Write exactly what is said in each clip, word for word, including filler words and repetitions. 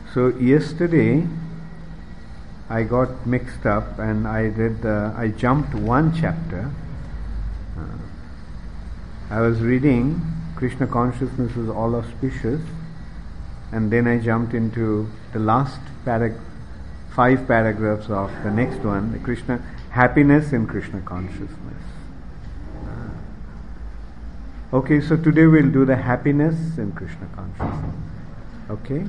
So yesterday I got mixed up and I read the, I jumped one chapter. Uh, I was reading Krishna consciousness is all auspicious, and then I jumped into the last parag- five paragraphs of the next one, the Krishna happiness in Krishna consciousness. Uh, okay, so today we'll do the happiness in Krishna consciousness. Okay?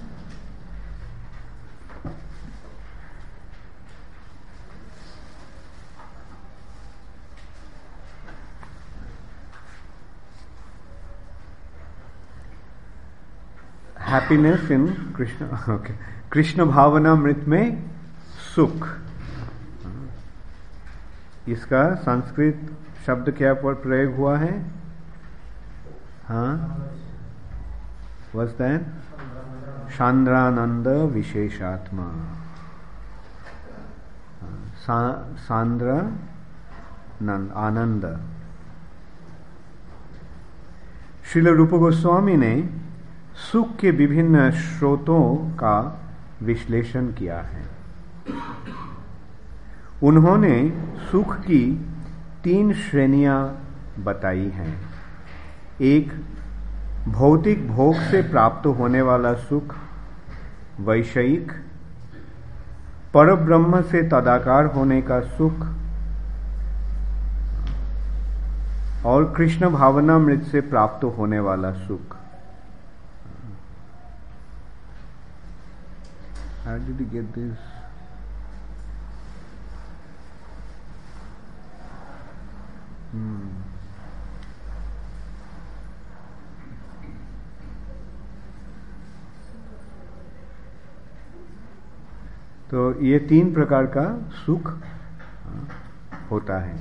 Happiness in Krishna. Okay. Krishna भावना मृत में सुख. इसका संस्कृत शब्द क्या पर प्रयोग हुआ है? हाँ, what's that? सांद्रानंद विशेषात्मा. सांद्र नंद आनंद. श्रील रूप गोस्वामी ने सुख के विभिन्न स्रोतों का विश्लेषण किया है. उन्होंने सुख की तीन श्रेणियां बताई हैं. एक, भौतिक भोग से प्राप्त होने वाला सुख, वैषयिक. परब्रह्म से तदाकार होने का सुख, और कृष्ण भावनामृत से प्राप्त होने वाला सुख. How did you get this? Hmm. तो ये तीन प्रकार का सुख होता है.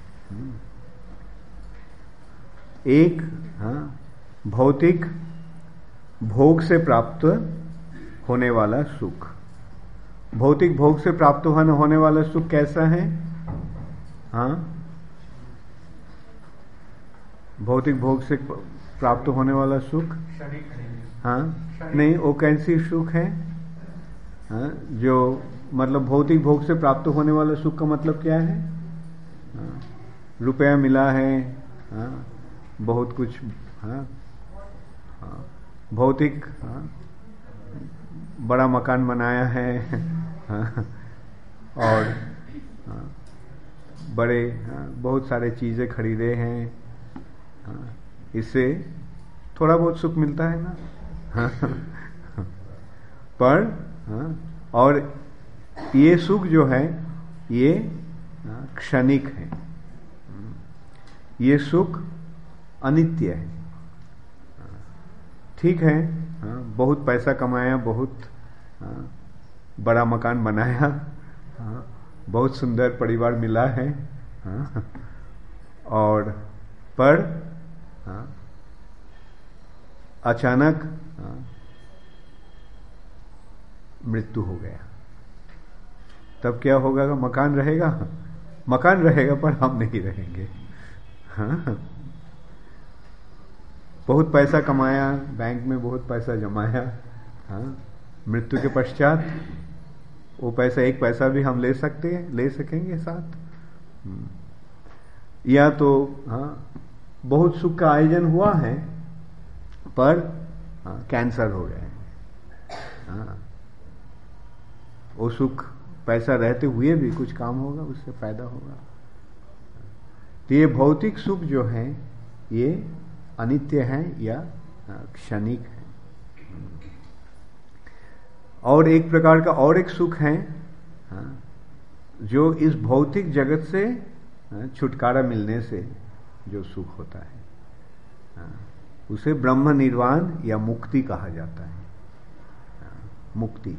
एक, हाँ, भौतिक भोग से प्राप्त होने वाला सुख. भौतिक भोग से प्राप्त होने वाला सुख कैसा है? हाँ, भौतिक भोग से प्राप्त होने वाला सुख, हाँ, नहीं, वो कैसी सुख है? हाँ, जो मतलब भौतिक भोग से प्राप्त होने वाला सुख का मतलब क्या है? हाँ, रुपया मिला है, हाँ, बहुत कुछ, हाँ, हाँ, भौतिक, हाँ, बड़ा मकान बनाया है, हाँ, और हाँ, बड़े, हाँ, बहुत सारे चीजें खरीदे हैं, हाँ, इससे थोड़ा बहुत सुख मिलता है ना. हाँ, पर हाँ, और ये सुख जो है ये हाँ, क्षणिक है. ये सुख अनित्य है. ठीक है, हाँ, बहुत पैसा कमाया, बहुत हाँ, बड़ा मकान बनाया, हाँ, बहुत सुंदर परिवार मिला है, हाँ, और पर हाँ, अचानक हाँ, मृत्यु हो गया. तब क्या होगा? मकान रहेगा, मकान रहेगा पर हम नहीं रहेंगे. हाँ, बहुत पैसा कमाया, बैंक में बहुत पैसा जमाया, हाँ, मृत्यु के पश्चात वो पैसा, एक पैसा भी हम ले सकते हैं, ले सकेंगे साथ. या तो हाँ, बहुत सुख का आयोजन हुआ है पर हाँ, कैंसर हो गया है. हाँ, वो सुख पैसा रहते हुए भी कुछ काम होगा, उससे फायदा होगा. तो ये भौतिक सुख जो है ये अनित्य है या क्षणिक है. और एक प्रकार का और एक सुख है जो इस भौतिक जगत से छुटकारा मिलने से जो सुख होता है, उसे ब्रह्म निर्वाण या मुक्ति कहा जाता है. मुक्ति.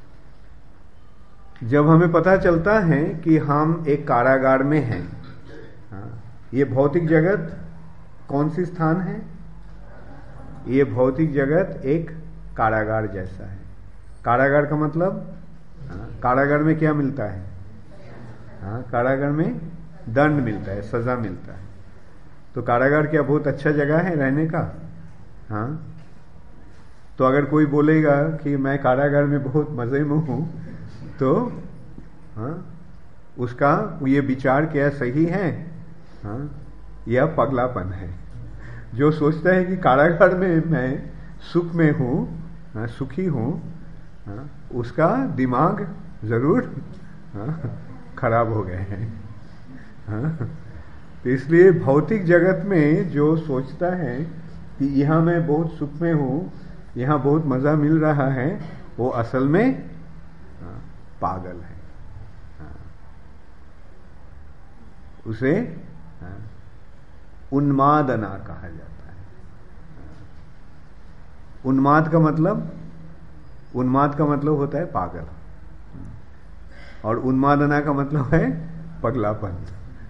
जब हमें पता चलता है कि हम एक कारागार में हैं, ये भौतिक जगत कौन सी स्थान है? ये भौतिक जगत एक कारागार जैसा है. कारागार का मतलब, कारागार में क्या मिलता है? हाँ, कारागार में दंड मिलता है, सजा मिलता है. तो कारागार क्या बहुत अच्छा जगह है रहने का? हाँ, तो अगर कोई बोलेगा कि मैं कारागार में बहुत मजे में हूं, तो हाँ, उसका ये विचार क्या सही है? हाँ, यह पगलापन है। जो सोचता है कि कारागार में मैं सुख में हूं, हाँ, सुखी हूं, हाँ, उसका दिमाग जरूर हाँ, खराब हो गए हैं। हाँ, तो इसलिए भौतिक जगत में जो सोचता है कि यहाँ मैं बहुत सुख में हूँ, यहाँ बहुत मजा मिल रहा है, वो असल में हाँ, पागल है। हाँ, उसे हाँ, उन्मादना कहा जाता है। उन्माद का मतलब उन्माद का मतलब होता है पागल, और उन्मादना का मतलब है पगलापन।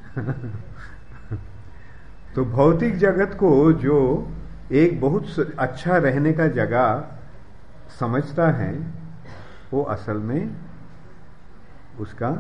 तो भौतिक जगत को जो एक बहुत अच्छा रहने का जगह समझता है, वो असल में उसका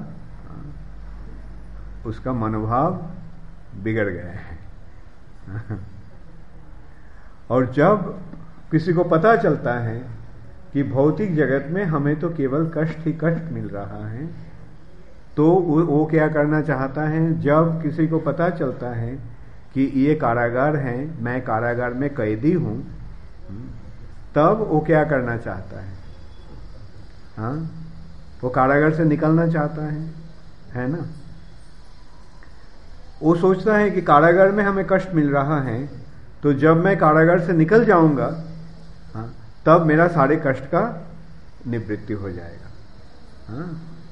उसका मनोभाव बिगड़ गया है। और जब किसी को पता चलता है कि भौतिक जगत में हमें तो केवल कष्ट ही कष्ट मिल रहा है, तो वो क्या करना चाहता है? जब किसी को पता चलता है कि ये कारागार है, मैं कारागार में कैदी हूं, तब वो क्या करना चाहता है? हाँ, वो कारागार से निकलना चाहता है, है ना? वो सोचता है कि कारागार में हमें कष्ट मिल रहा है, तो जब मैं कारागार से निकल जाऊंगा, हाँ, तब मेरा सारे कष्ट का निवृत्ति हो जाएगा। हाँ,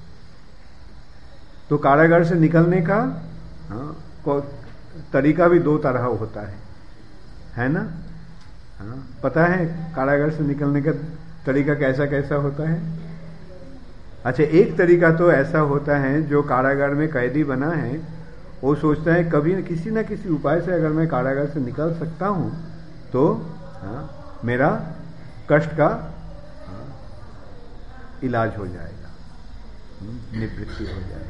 तो कारागार से निकलने का हाँ, तरीका भी दो तरह होता है, है ना? हाँ, पता है कारागार से निकलने का तरीका कैसा कैसा होता है? अच्छा, एक तरीका तो ऐसा होता है, जो कारागार में कैदी बना है, वो सोचता है कभी न किसी न किसी उपाय से अगर मैं कारागार से निकल सकता हूं, तो हाँ, मेरा कष्ट का हाँ, इलाज हो जाएगा, निवृत्ति हो जाएगा।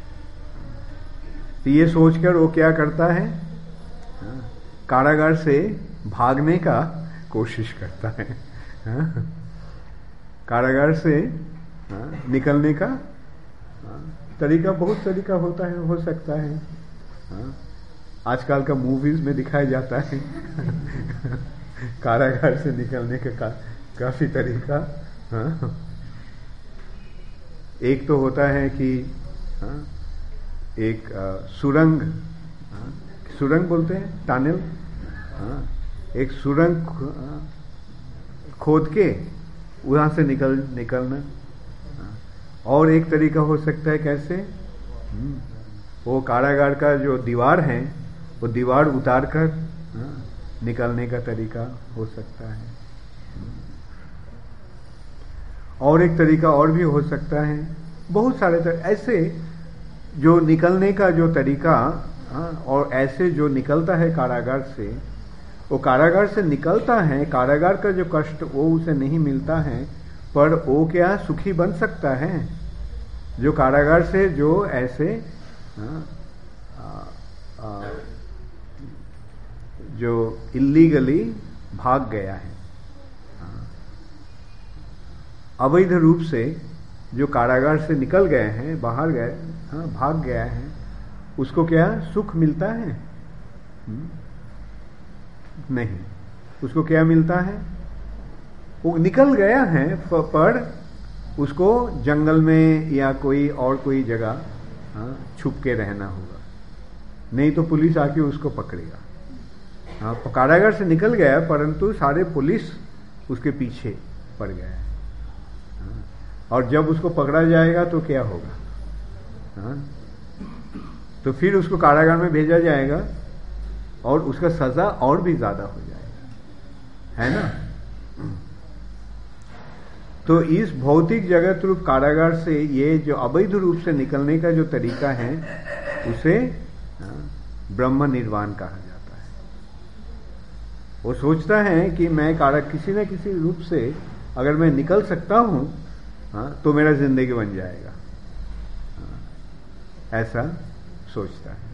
तो ये सोचकर वो क्या करता है? हाँ, कारागार से भागने का कोशिश करता है। हाँ, कारागार से हाँ, निकलने का हाँ, तरीका बहुत तरीका होता है, हो सकता है। हाँ, आजकल का मूवीज में दिखाया जाता है कारागार से निकलने का का, काफी तरीका। हाँ, एक तो होता है कि हाँ, एक आ, सुरंग, हाँ, सुरंग बोलते हैं, टनल, हाँ, एक सुरंग खोद के वहां से निकल निकलना। हाँ, और एक तरीका हो सकता है कैसे? वो कारागार का जो दीवार है, वो दीवार उतार कर हाँ, निकलने का तरीका हो सकता है। और एक तरीका और भी हो सकता है, बहुत सारे तर, ऐसे जो निकलने का जो तरीका हाँ, और ऐसे जो निकलता है कारागार से, वो कारागार से निकलता है, कारागार का जो कष्ट वो उसे नहीं मिलता है, पर वो क्या सुखी बन सकता है? जो कारागार से जो ऐसे हाँ, आ, आ, जो इल्लीगली भाग गया है, हाँ, अवैध रूप से जो कारागार से निकल गए हैं, बाहर गए, हाँ, भाग गया है, उसको क्या सुख मिलता है? नहीं। उसको क्या मिलता है? वो निकल गया है, पर उसको जंगल में या कोई और कोई जगह हाँ, छुप के रहना होगा, नहीं तो पुलिस आके उसको पकड़ेगा। हाँ, कारागार से निकल गया, परंतु सारे पुलिस उसके पीछे पड़ गया है। हाँ, और जब उसको पकड़ा जाएगा तो क्या होगा? हाँ, तो फिर उसको कारागार में भेजा जाएगा और उसका सजा और भी ज्यादा हो जाएगा, है ना? तो इस भौतिक जगत रूप कारागार से ये जो अवैध रूप से निकलने का जो तरीका है, उसे ब्रह्म निर्वाण कहा जाता है। वो सोचता है कि मैं कारा किसी न किसी रूप से अगर मैं निकल सकता हूं हाँ, तो मेरा जिंदगी बन जाएगा, हाँ, ऐसा सोचता है।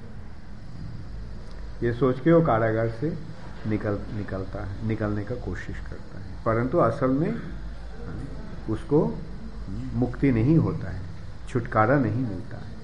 ये सोच के वो कारागार से निकल निकलता है, निकलने का कोशिश करता है। परंतु असल में उसको मुक्ति नहीं होता है, छुटकारा नहीं मिलता है।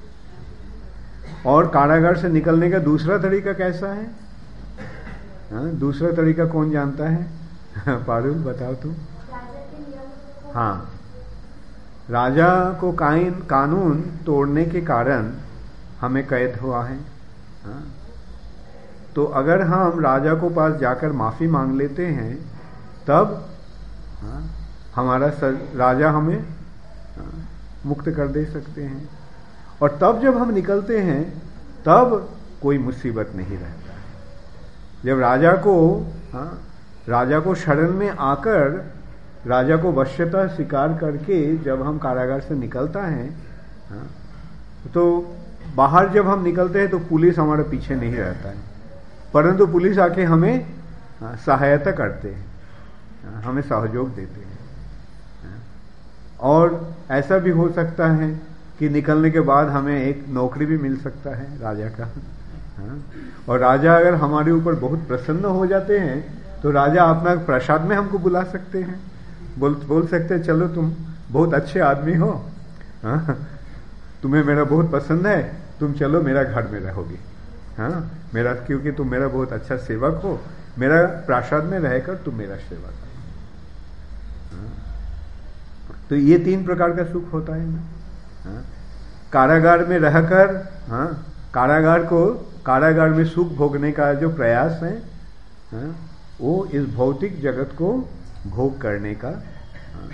और कारागार से निकलने का दूसरा तरीका कैसा है? हाँ, दूसरा तरीका कौन जानता है? पारुल बताओ तुम। हाँ, राजा को काइन कानून तोड़ने के कारण हमें कैद हुआ है। हाँ, तो अगर हम राजा को पास जाकर माफी मांग लेते हैं तब हाँ, हमारा सर, राजा हमें हाँ, मुक्त कर दे सकते हैं। और तब जब हम निकलते हैं तब कोई मुसीबत नहीं रहता है। जब राजा को हाँ, राजा को शरण में आकर राजा को वश्यता स्वीकार करके जब हम कारागार से निकलता है हाँ, तो बाहर जब हम निकलते हैं तो पुलिस हमारे पीछे नहीं रहता है, परंतु पुलिस आके हमें हाँ, सहायता करते हैं, हाँ, हमें सहयोग देते हैं। हाँ, और ऐसा भी हो सकता है कि निकलने के बाद हमें एक नौकरी भी मिल सकता है राजा का। हाँ, और राजा अगर हमारे ऊपर बहुत प्रसन्न हो जाते हैं तो राजा अपना प्रसाद में हमको बुला सकते हैं, बोल बोल सकते हैं चलो तुम बहुत अच्छे आदमी हो, हाँ, तुम्हें मेरा बहुत पसंद है, तुम चलो मेरा घर में रहोगे। हाँ, मेरा क्योंकि तुम मेरा बहुत अच्छा सेवक हो, मेरा प्रसाद में रहकर तुम मेरा सेवा करो। हाँ, तो ये तीन प्रकार का सुख होता है ना। हाँ, कारागार में रहकर हाँ, कारागार को कारागार में सुख भोगने का जो प्रयास है हाँ, वो इस भौतिक जगत को भोग करने का हाँ,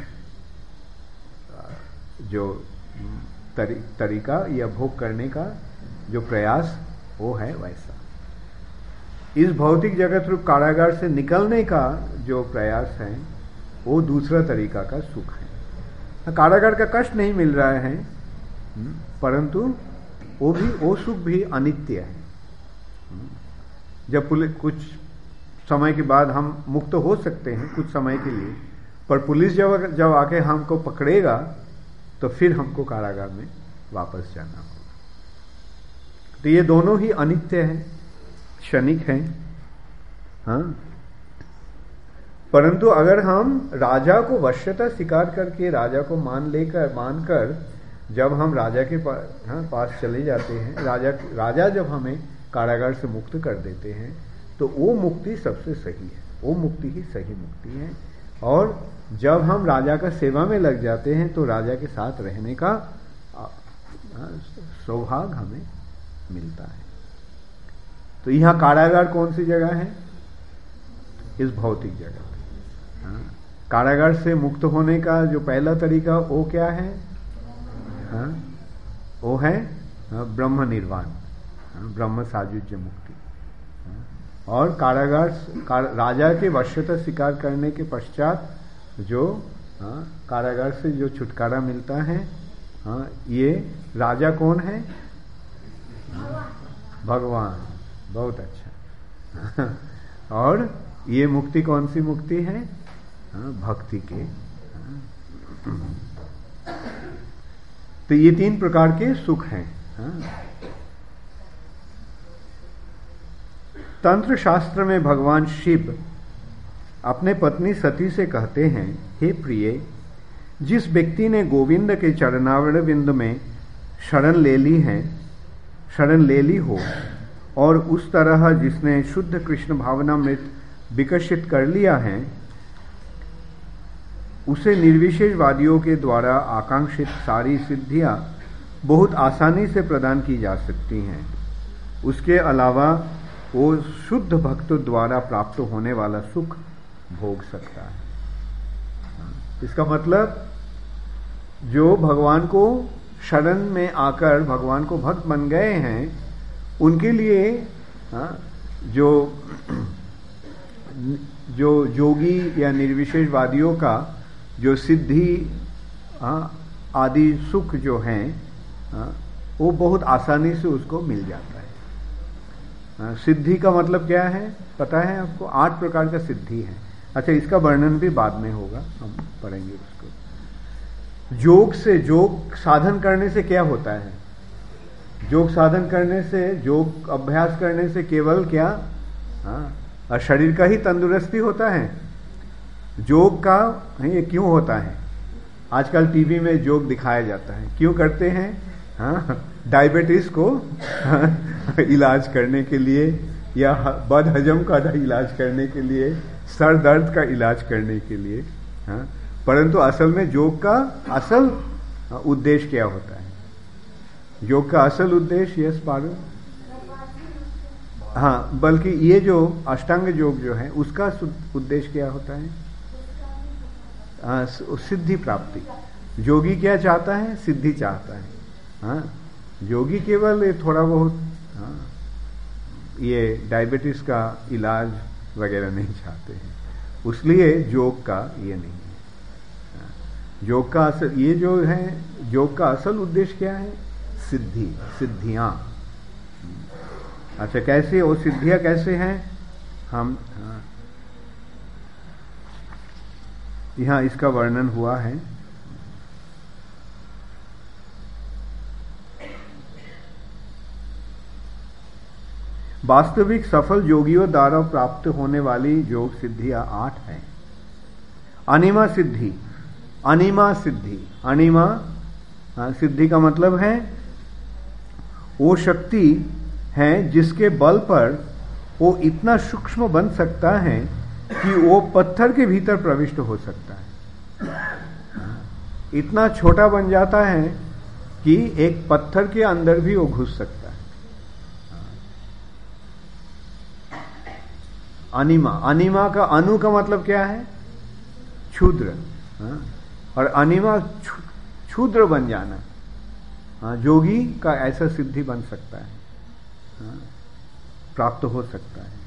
जो तरी, तरीका या भोग करने का जो प्रयास वो है वैसा। इस भौतिक जगत रूप कारागार से निकलने का जो प्रयास है वो दूसरा तरीका का सुख है। कारागार का कष्ट नहीं मिल रहा है, परंतु वो भी वो सुख भी अनित्य है। जब पुलिस कुछ समय के बाद हम मुक्त हो सकते हैं कुछ समय के लिए, पर पुलिस जब जब आके हमको पकड़ेगा तो फिर हमको कारागार में वापस जाना होगा। तो ये दोनों ही अनित्य हैं, क्षणिक हैं। हाँ, परंतु अगर हम राजा को वश्यता स्वीकार करके राजा को मान लेकर मानकर जब हम राजा के पास हाँ, पास चले जाते हैं, राजा राजा जब हमें कारागार से मुक्त कर देते हैं तो वो मुक्ति सबसे सही है, वो मुक्ति ही सही मुक्ति है। और जब हम राजा का सेवा में लग जाते हैं तो राजा के साथ रहने का सौभाग्य हमें मिलता है। तो यहाँ कारागार कौन सी जगह है? इस भौतिक जगह। हाँ, कारागार से मुक्त होने का जो पहला तरीका वो क्या है? हाँ, वो है ब्रह्म निर्वाण, ब्रह्म सायुज्य मुक्ति। और कारागार कार, राजा के वश्यता स्वीकार करने के पश्चात जो हाँ, कारागार से जो छुटकारा मिलता है हाँ, ये राजा कौन है? भगवान। बहुत अच्छा। और ये मुक्ति कौन सी मुक्ति है? हाँ, भक्ति के। हाँ। तो ये तीन प्रकार के सुख हैं। हाँ। तंत्र शास्त्र में भगवान शिव अपने पत्नी सती से कहते हैं, हे प्रिय, जिस व्यक्ति ने गोविंद के चरणावड़ बिंद में शरण ले ली है शरण ले ली हो और उस तरह जिसने शुद्ध कृष्ण भावनामृत विकसित कर लिया है, उसे निर्विशेषवादियों के द्वारा आकांक्षित सारी सिद्धियां बहुत आसानी से प्रदान की जा सकती हैं। उसके अलावा वो शुद्ध भक्तों द्वारा प्राप्त होने वाला सुख भोग सकता है। इसका मतलब जो भगवान को शरण में आकर भगवान को भक्त बन गए हैं, उनके लिए जो जो योगी या निर्विशेषवादियों का जो सिद्धि आदि सुख जो हैं वो बहुत आसानी से उसको मिल जाता है। सिद्धि का मतलब क्या है पता है आपको? आठ प्रकार का सिद्धि है। अच्छा, इसका वर्णन भी बाद में होगा, हम पढ़ेंगे उसको। योग से, योग साधन करने से क्या होता है? योग साधन करने से, योग अभ्यास करने से केवल क्या हाँ, शरीर का ही तंदुरुस्ती होता है? जोग का ये क्यों होता है? आजकल टीवी में जोग दिखाया जाता है, क्यों करते हैं? हाँ, डायबिटीज को इलाज करने के लिए, या बदहजम का इलाज करने के लिए, सर दर्द का इलाज करने के लिए। हाँ, परंतु असल में योग का असल उद्देश्य क्या होता है? योग का असल उद्देश्य, यस पारो, हाँ, बल्कि ये जो अष्टांग योग जो है उसका उद्देश्य क्या होता है? आ, सिद्धि प्राप्ति। योगी क्या चाहता है? सिद्धि चाहता है। हाँ, योगी केवल ये थोड़ा बहुत, हाँ, ये डायबिटीज का इलाज वगैरह नहीं चाहते हैं, उसलिए योग का ये नहीं है। हाँ, योग का असल, ये जो है योग का असल उद्देश्य क्या है? सिद्धि, सिद्धियां। अच्छा, कैसे वो सिद्धियां कैसे हैं? हम हाँ, यहां इसका वर्णन हुआ है। वास्तविक सफल योगियों द्वारा प्राप्त होने वाली योग सिद्धियां आठ हैं। अनिमा सिद्धि, अनिमा सिद्धि, अनिमा सिद्धि का मतलब है वो शक्ति है जिसके बल पर वो इतना सूक्ष्म बन सकता है कि वो पत्थर के भीतर प्रविष्ट हो सकता है। इतना छोटा बन जाता है कि एक पत्थर के अंदर भी वो घुस सकता है। अनिमा, अनिमा का अनु का मतलब क्या है? क्षुद्र। और अनिमा क्षुद्र बन जाना। हाँ, योगी का ऐसा सिद्धि बन सकता है, हाँ, प्राप्त हो सकता है।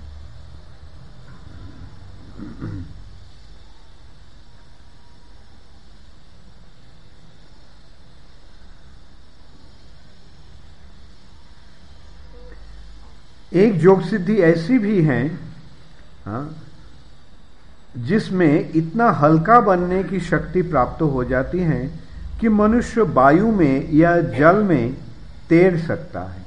एक योग सिद्धि ऐसी भी है, हाँ, जिसमें इतना हल्का बनने की शक्ति प्राप्त हो जाती है कि मनुष्य वायु में या जल में तैर सकता है।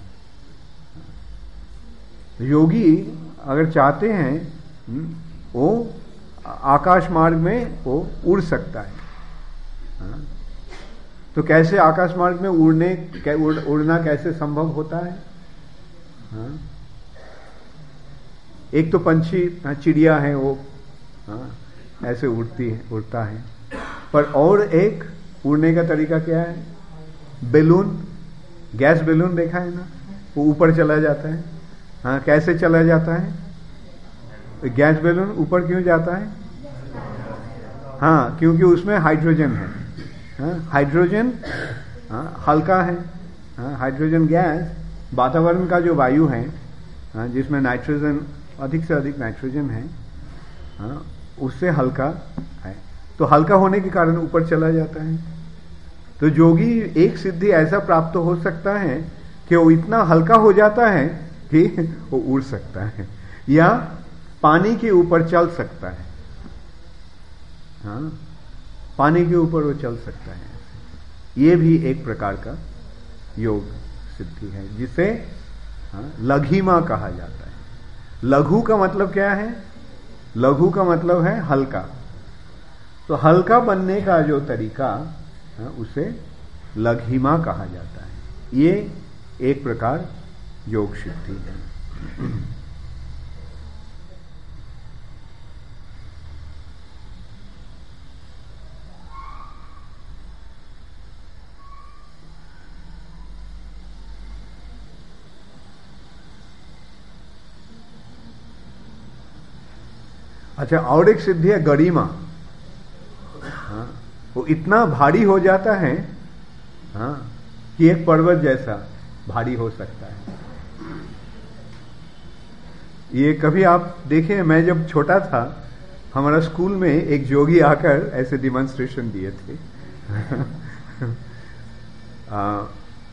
योगी अगर चाहते हैं वो आकाश मार्ग में वो उड़ सकता है। हाँ? तो कैसे आकाश मार्ग में उड़ने उड़, उड़ना कैसे संभव होता है? हाँ? एक तो पंछी, चिड़िया है वो, हाँ, ऐसे उड़ती है, उड़ता है। पर और एक उड़ने का तरीका क्या है? बैलून, गैस बैलून देखा है ना, वो ऊपर चला जाता है। हाँ, कैसे चला जाता है? गैस बैलून ऊपर क्यों जाता है? हाँ, क्योंकि उसमें हाइड्रोजन है। हाँ, हाइड्रोजन, हाँ, हल्का है। हाँ, हाइड्रोजन गैस वातावरण का जो वायु है, हाँ, जिसमें नाइट्रोजन, अधिक से अधिक नाइट्रोजन है, हाँ, उससे हल्का है। तो हल्का होने के कारण ऊपर चला जाता है। तो योगी एक सिद्धि ऐसा प्राप्त हो सकता है कि वो इतना हल्का हो जाता है कि वो उड़ सकता है या पानी के ऊपर चल सकता है। हाँ, पानी के ऊपर वो चल सकता है। ये भी एक प्रकार का योग सिद्धि है, जिसे हाँ, लघिमा कहा जाता है। लघु का मतलब क्या है? लघु का मतलब है हल्का। तो हल्का बनने का जो तरीका, हाँ, उसे लघिमा कहा जाता है। ये एक प्रकार योग सिद्धि है। अच्छा, और एक सिद्धि है गरिमा। हाँ, वो इतना भारी हो जाता है, हाँ, कि एक पर्वत जैसा भारी हो सकता है। ये कभी आप देखें, मैं जब छोटा था, हमारा स्कूल में एक जोगी आकर ऐसे डिमॉन्स्ट्रेशन दिए थे। आ,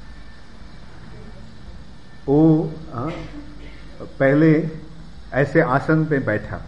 वो आ, पहले ऐसे आसन पे बैठा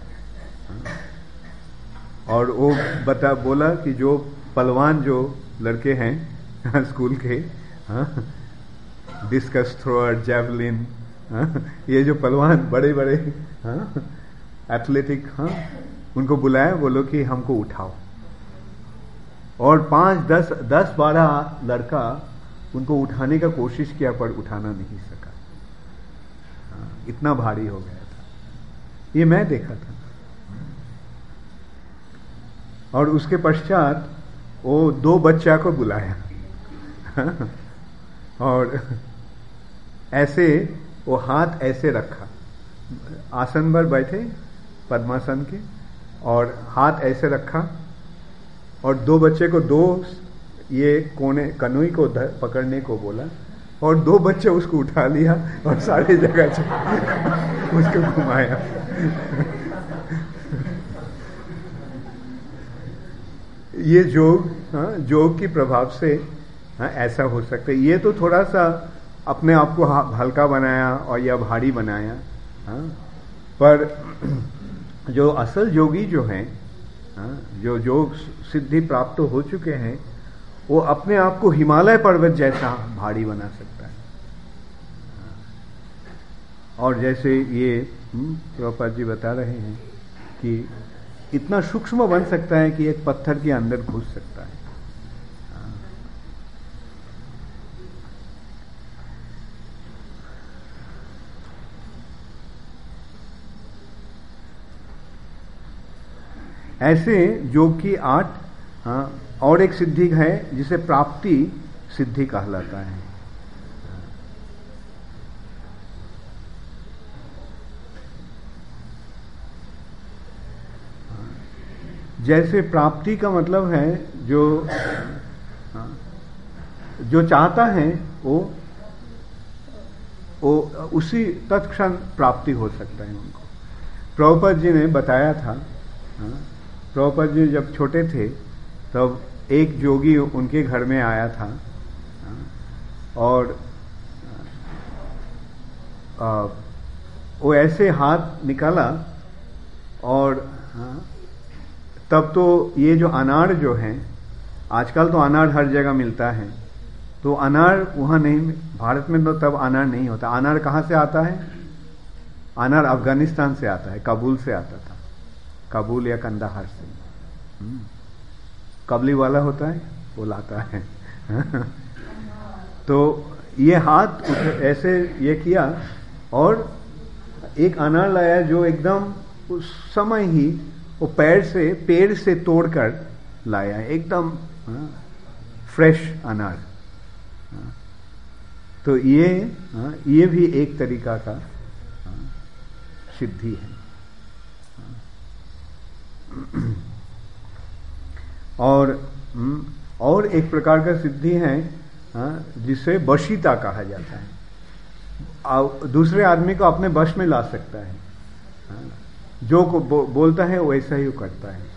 और वो बता बोला कि जो पहलवान जो लड़के हैं स्कूल के, हाँ, डिस्कस थ्रोअर, जैवलिन, हाँ, ये जो पहलवान बड़े बड़े, हाँ, एथलेटिक, हाँ, उनको बुलाया, बोलो कि हमको उठाओ। और पांच दस दस बारह लड़का उनको उठाने का कोशिश किया पर उठाना नहीं सका, इतना भारी हो गया था। ये मैं देखा था। और उसके पश्चात वो दो बच्चा को बुलाया और ऐसे वो हाथ ऐसे रखा, आसन पर बैठे पद्मासन के, और हाथ ऐसे रखा और दो बच्चे को दो ये कोने कनोई को पकड़ने को बोला और दो बच्चे उसको उठा लिया और सारी जगह से उसको घुमाया। ये जोग, हाँ, जोग की प्रभाव से, हाँ, ऐसा हो सकता है। ये तो थोड़ा सा अपने आप को हल्का बनाया और या भारी बनाया, हाँ, पर जो असल योगी जो हैं, हाँ, जो योग सिद्धि प्राप्त हो चुके हैं, वो अपने आप को हिमालय पर्वत जैसा भारी बना सकता है। और जैसे ये प्रभुपाद जी बता रहे हैं कि इतना सूक्ष्म बन सकता है कि एक पत्थर के अंदर घुस सकता है। ऐसे योग की आठ, हाँ, और एक सिद्धि है जिसे प्राप्ति सिद्धि कहलाता है। जैसे प्राप्ति का मतलब है जो, हाँ, जो चाहता है वो वो उसी तत्क्षण प्राप्ति हो सकता है उनको। प्रभुपाद जी ने बताया था, हाँ, प्रभुपाद जी जब छोटे थे तब एक जोगी उनके घर में आया था, और आ, वो ऐसे हाथ निकाला और, हाँ, तब तो ये जो अनार जो है, आजकल तो अनार हर जगह मिलता है, तो अनार वहाँ नहीं, भारत में तो तब अनार नहीं होता। अनार कहाँ से आता है? अनार अफगानिस्तान से आता है, काबुल से आता था, काबुल या कंदाहार से। कबली वाला होता है वो लाता है तो ये हाथ ऐसे ये किया और एक अनार लाया जो एकदम उस समय ही वो पैर से पेड़ से तोड़कर लाया, एकदम फ्रेश अनार। तो ये ये भी एक तरीका का सिद्धि है। और और एक प्रकार का सिद्धि है जिसे वशीता कहा जाता है। दूसरे आदमी को अपने वश में ला सकता है, जो को बो, बोलता है वैसा ही वो करता है।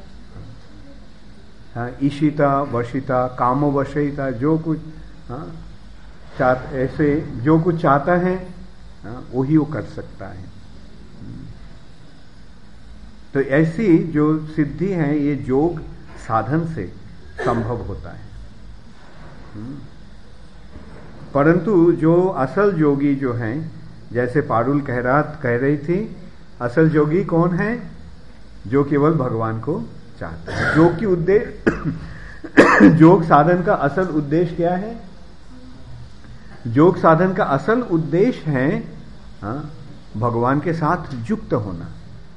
हाँ, ईशिता, वशिता, कामो वशिता, जो कुछ, हाँ, चाह ऐसे जो कुछ चाहता है, हाँ, वही वो कर सकता है। तो ऐसी जो सिद्धि है ये योग साधन से संभव होता है। परंतु जो असल योगी जो हैं, जैसे पारुल कह रहा कह रही थी, असल योगी कौन है? जो केवल भगवान को चाहता है। योग की उद्देश्य योग साधन का असल उद्देश्य क्या है? योग साधन का असल उद्देश्य है, हाँ, भगवान के साथ युक्त होना।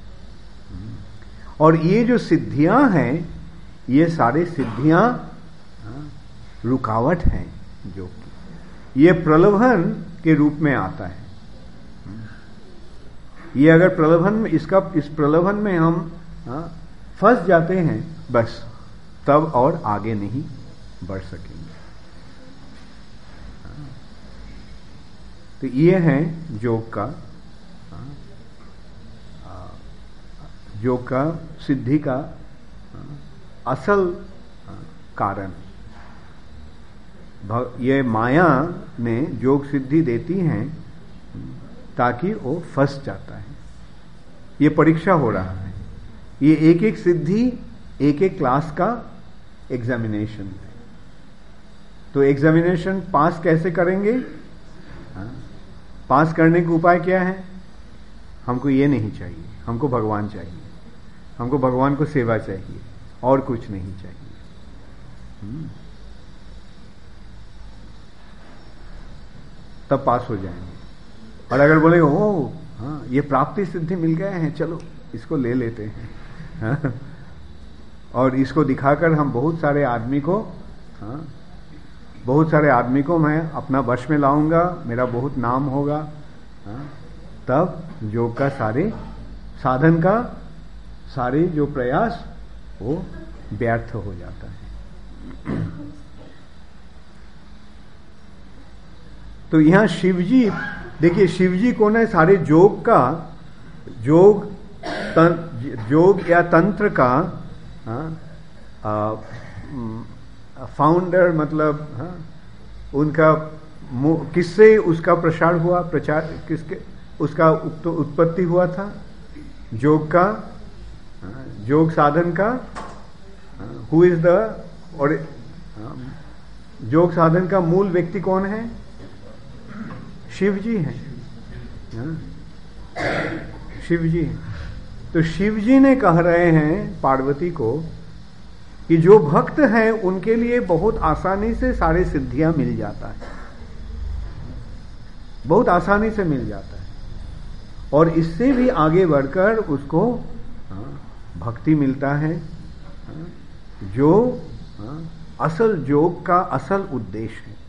और ये जो सिद्धियां हैं, ये सारे सिद्धियां, हाँ, रुकावट हैं योग की। ये प्रलोभन के रूप में आता है। ये अगर प्रलोभन में, इसका इस प्रलोभन में हम, हाँ, फंस जाते हैं, बस तब और आगे नहीं बढ़ सकेंगे। हाँ, तो ये है योग का, हाँ, योग का सिद्धि का, हाँ, असल, हाँ, कारण। ये माया ने योग सिद्धि देती हैं ताकि वो फंस जाता है। ये परीक्षा हो रहा है। ये एक एक सिद्धि एक एक क्लास का एग्जामिनेशन है। तो एग्जामिनेशन पास कैसे करेंगे? हाँ, पास करने का उपाय क्या है? हमको ये नहीं चाहिए, हमको भगवान चाहिए। हमको भगवान को सेवा चाहिए और कुछ नहीं चाहिए। हुँ? तब पास हो जाएंगे। और अगर बोले ओ हाँ ये प्राप्ति सिद्धि मिल गए हैं, चलो इसको ले लेते हैं, हाँ? और इसको दिखाकर हम बहुत सारे आदमी को हाँ बहुत सारे आदमी को मैं अपना वश में लाऊंगा, मेरा बहुत नाम होगा, हाँ? तब योग का सारे साधन का सारे जो प्रयास वो व्यर्थ हो जाता है। तो यहां शिवजी देखिए, शिवजी कौन है? सारे योग का योग योग या तंत्र का फाउंडर, मतलब हाँ, उनका किससे उसका प्रसार हुआ, प्रचार किसके उसका उत्पत्ति हुआ था? योग का, योग साधन का। हु इज द और योग साधन का मूल व्यक्ति कौन है? शिव जी हैं, शिव जी हैं। तो शिव जी ने कह रहे हैं पार्वती को कि जो भक्त हैं उनके लिए बहुत आसानी से सारे सिद्धियां मिल जाता है, बहुत आसानी से मिल जाता है, और इससे भी आगे बढ़कर उसको भक्ति मिलता है, जो असल योग का असल उद्देश्य है।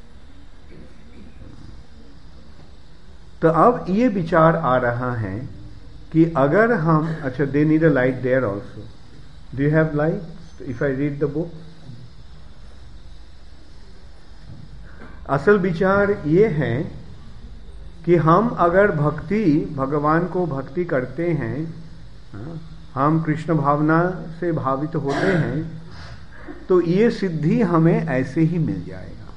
तो अब ये विचार आ रहा है कि अगर हम, अच्छा they need a light there also, do you have light if I read the book? असल विचार ये है कि हम अगर भक्ति, भगवान को भक्ति करते हैं, हम कृष्ण भावना से भावित होते हैं, तो ये सिद्धि हमें ऐसे ही मिल जाएगा,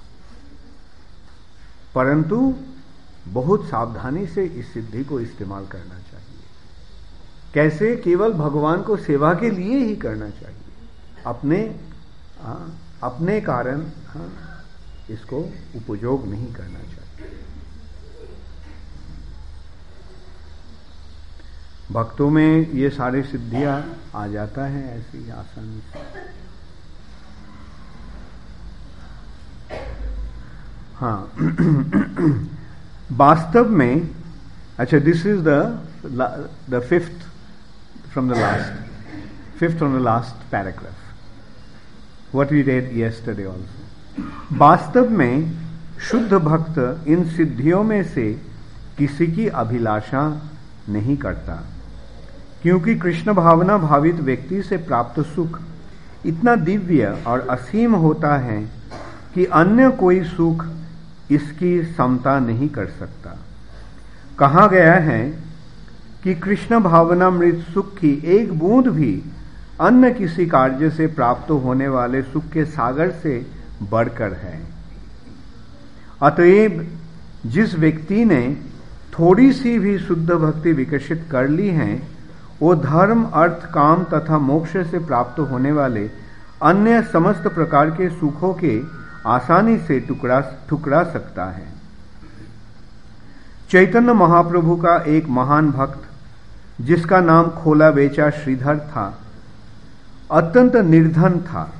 परंतु बहुत सावधानी से इस सिद्धि को इस्तेमाल करना चाहिए। कैसे? केवल भगवान को सेवा के लिए ही करना चाहिए, अपने आ, अपने कारण हाँ, इसको उपयोग नहीं करना चाहिए। भक्तों में ये सारे सिद्धियां आ जाता है ऐसी ही आसानी से। हाँ वास्तव में, अच्छा this is the the fifth from the last fifth from the last paragraph what we read yesterday also. वास्तव में शुद्ध भक्त इन सिद्धियों में से किसी की अभिलाषा नहीं करता, क्योंकि कृष्ण भावना भावित व्यक्ति से प्राप्त सुख इतना दिव्य और असीम होता है कि अन्य कोई सुख इसकी समता नहीं कर सकता। कहा गया है कि कृष्ण भावनामृत सुख की एक बूंद भी अन्य किसी कार्य से प्राप्त होने वाले सुख के सागर से बढ़कर है। अतएव जिस व्यक्ति ने थोड़ी सी भी शुद्ध भक्ति विकसित कर ली है, वो धर्म, अर्थ, काम तथा मोक्ष से प्राप्त होने वाले अन्य समस्त प्रकार के सुखों के आसानी से टुकड़ा ठुकरा सकता है। चैतन्य महाप्रभु का एक महान भक्त, जिसका नाम खोला बेचा श्रीधर था, अत्यंत निर्धन था।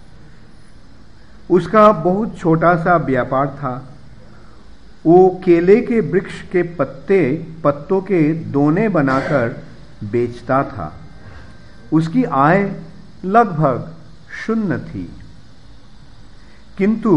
उसका बहुत छोटा सा व्यापार था। वो केले के वृक्ष के पत्ते पत्तों के दोने बनाकर बेचता था। उसकी आय लगभग शून्य थी, किंतु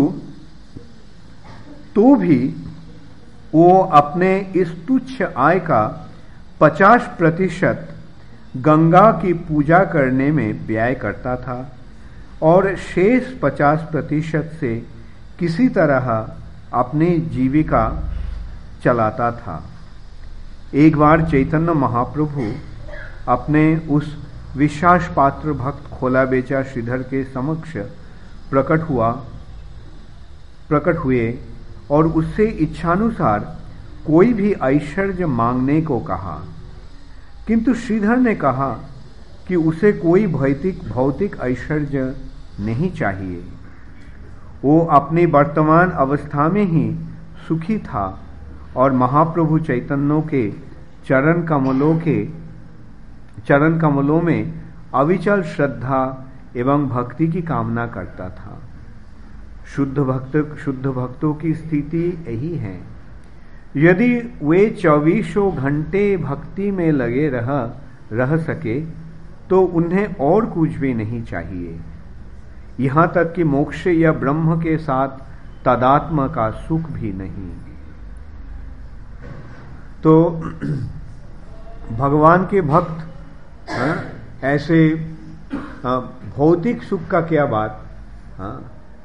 तो भी वो अपने इस तुच्छ आय का पचास प्रतिशत गंगा की पूजा करने में व्यय करता था और शेष पचास प्रतिशत से किसी तरह अपनी जीविका चलाता था। एक बार चैतन्य महाप्रभु अपने उस विश्वास पात्र भक्त खोला बेचा श्रीधर के समक्ष प्रकट हुआ प्रकट हुए और उससे इच्छानुसार कोई भी ऐश्वर्य मांगने को कहा, किंतु श्रीधर ने कहा कि उसे कोई भौतिक भौतिक ऐश्वर्य नहीं चाहिए। वो अपनी वर्तमान अवस्था में ही सुखी था और महाप्रभु चैतन्य के चरण कमलों के चरण कमलों में अविचल श्रद्धा एवं भक्ति की कामना करता था। शुद्ध भक्त शुद्ध भक्तों की स्थिति यही है। यदि वे चौबीसों घंटे भक्ति में लगे रह रह सके तो उन्हें और कुछ भी नहीं चाहिए, यहां तक कि मोक्ष या ब्रह्म के साथ तादात्म्य का सुख भी नहीं। तो भगवान के भक्त हाँ, ऐसे हाँ, भौतिक सुख का क्या बात, हाँ,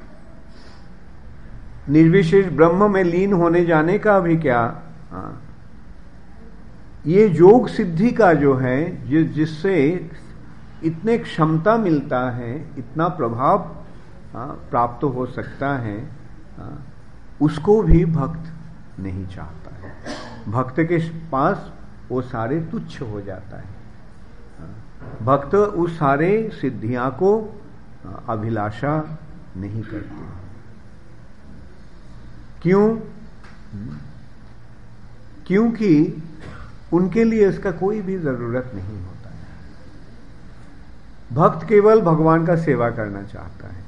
निर्विशेष ब्रह्म में लीन होने जाने का भी क्या, हाँ, ये योग सिद्धि का जो है जिससे इतने क्षमता मिलता है, इतना प्रभाव हाँ, प्राप्त हो सकता है, हाँ, उसको भी भक्त नहीं चाहता है। भक्त के पास वो सारे तुच्छ हो जाता है। हाँ, भक्त उस सारे सिद्धियां को अभिलाषा नहीं करते। क्यों? क्योंकि उनके लिए इसका कोई भी जरूरत नहीं होता है। भक्त केवल भगवान का सेवा करना चाहता है।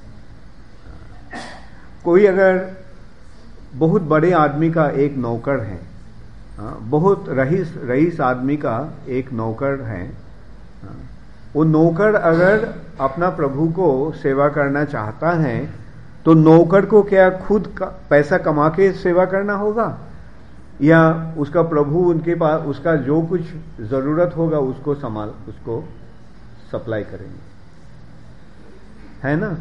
कोई अगर बहुत बड़े आदमी का एक नौकर है, बहुत रईस रईस आदमी का एक नौकर है, वो नौकर अगर अपना प्रभु को सेवा करना चाहता है तो नौकर को क्या खुद का पैसा कमा के सेवा करना होगा, या उसका प्रभु उनके पास उसका जो कुछ जरूरत होगा उसको संभाल उसको सप्लाई करेंगे, है ना?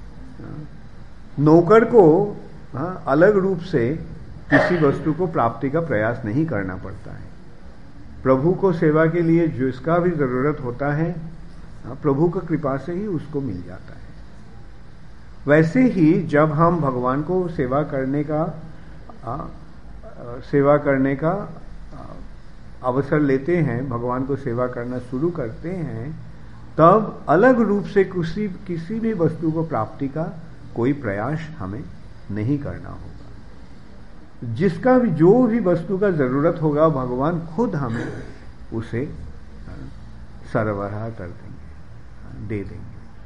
नौकर को हाँ, अलग रूप से किसी वस्तु को प्राप्ति का प्रयास नहीं करना पड़ता है। प्रभु को सेवा के लिए जिसका भी जरूरत होता है हाँ, प्रभु का कृपा से ही उसको मिल जाता है। वैसे ही जब हम भगवान को सेवा करने का आ, सेवा करने का अवसर लेते हैं, भगवान को सेवा करना शुरू करते हैं, तब अलग रूप से किसी किसी भी वस्तु को प्राप्ति का कोई प्रयास हमें नहीं करना होगा। जिसका भी जो भी वस्तु का जरूरत होगा भगवान खुद हमें उसे सरबराह कर देंगे, दे देंगे,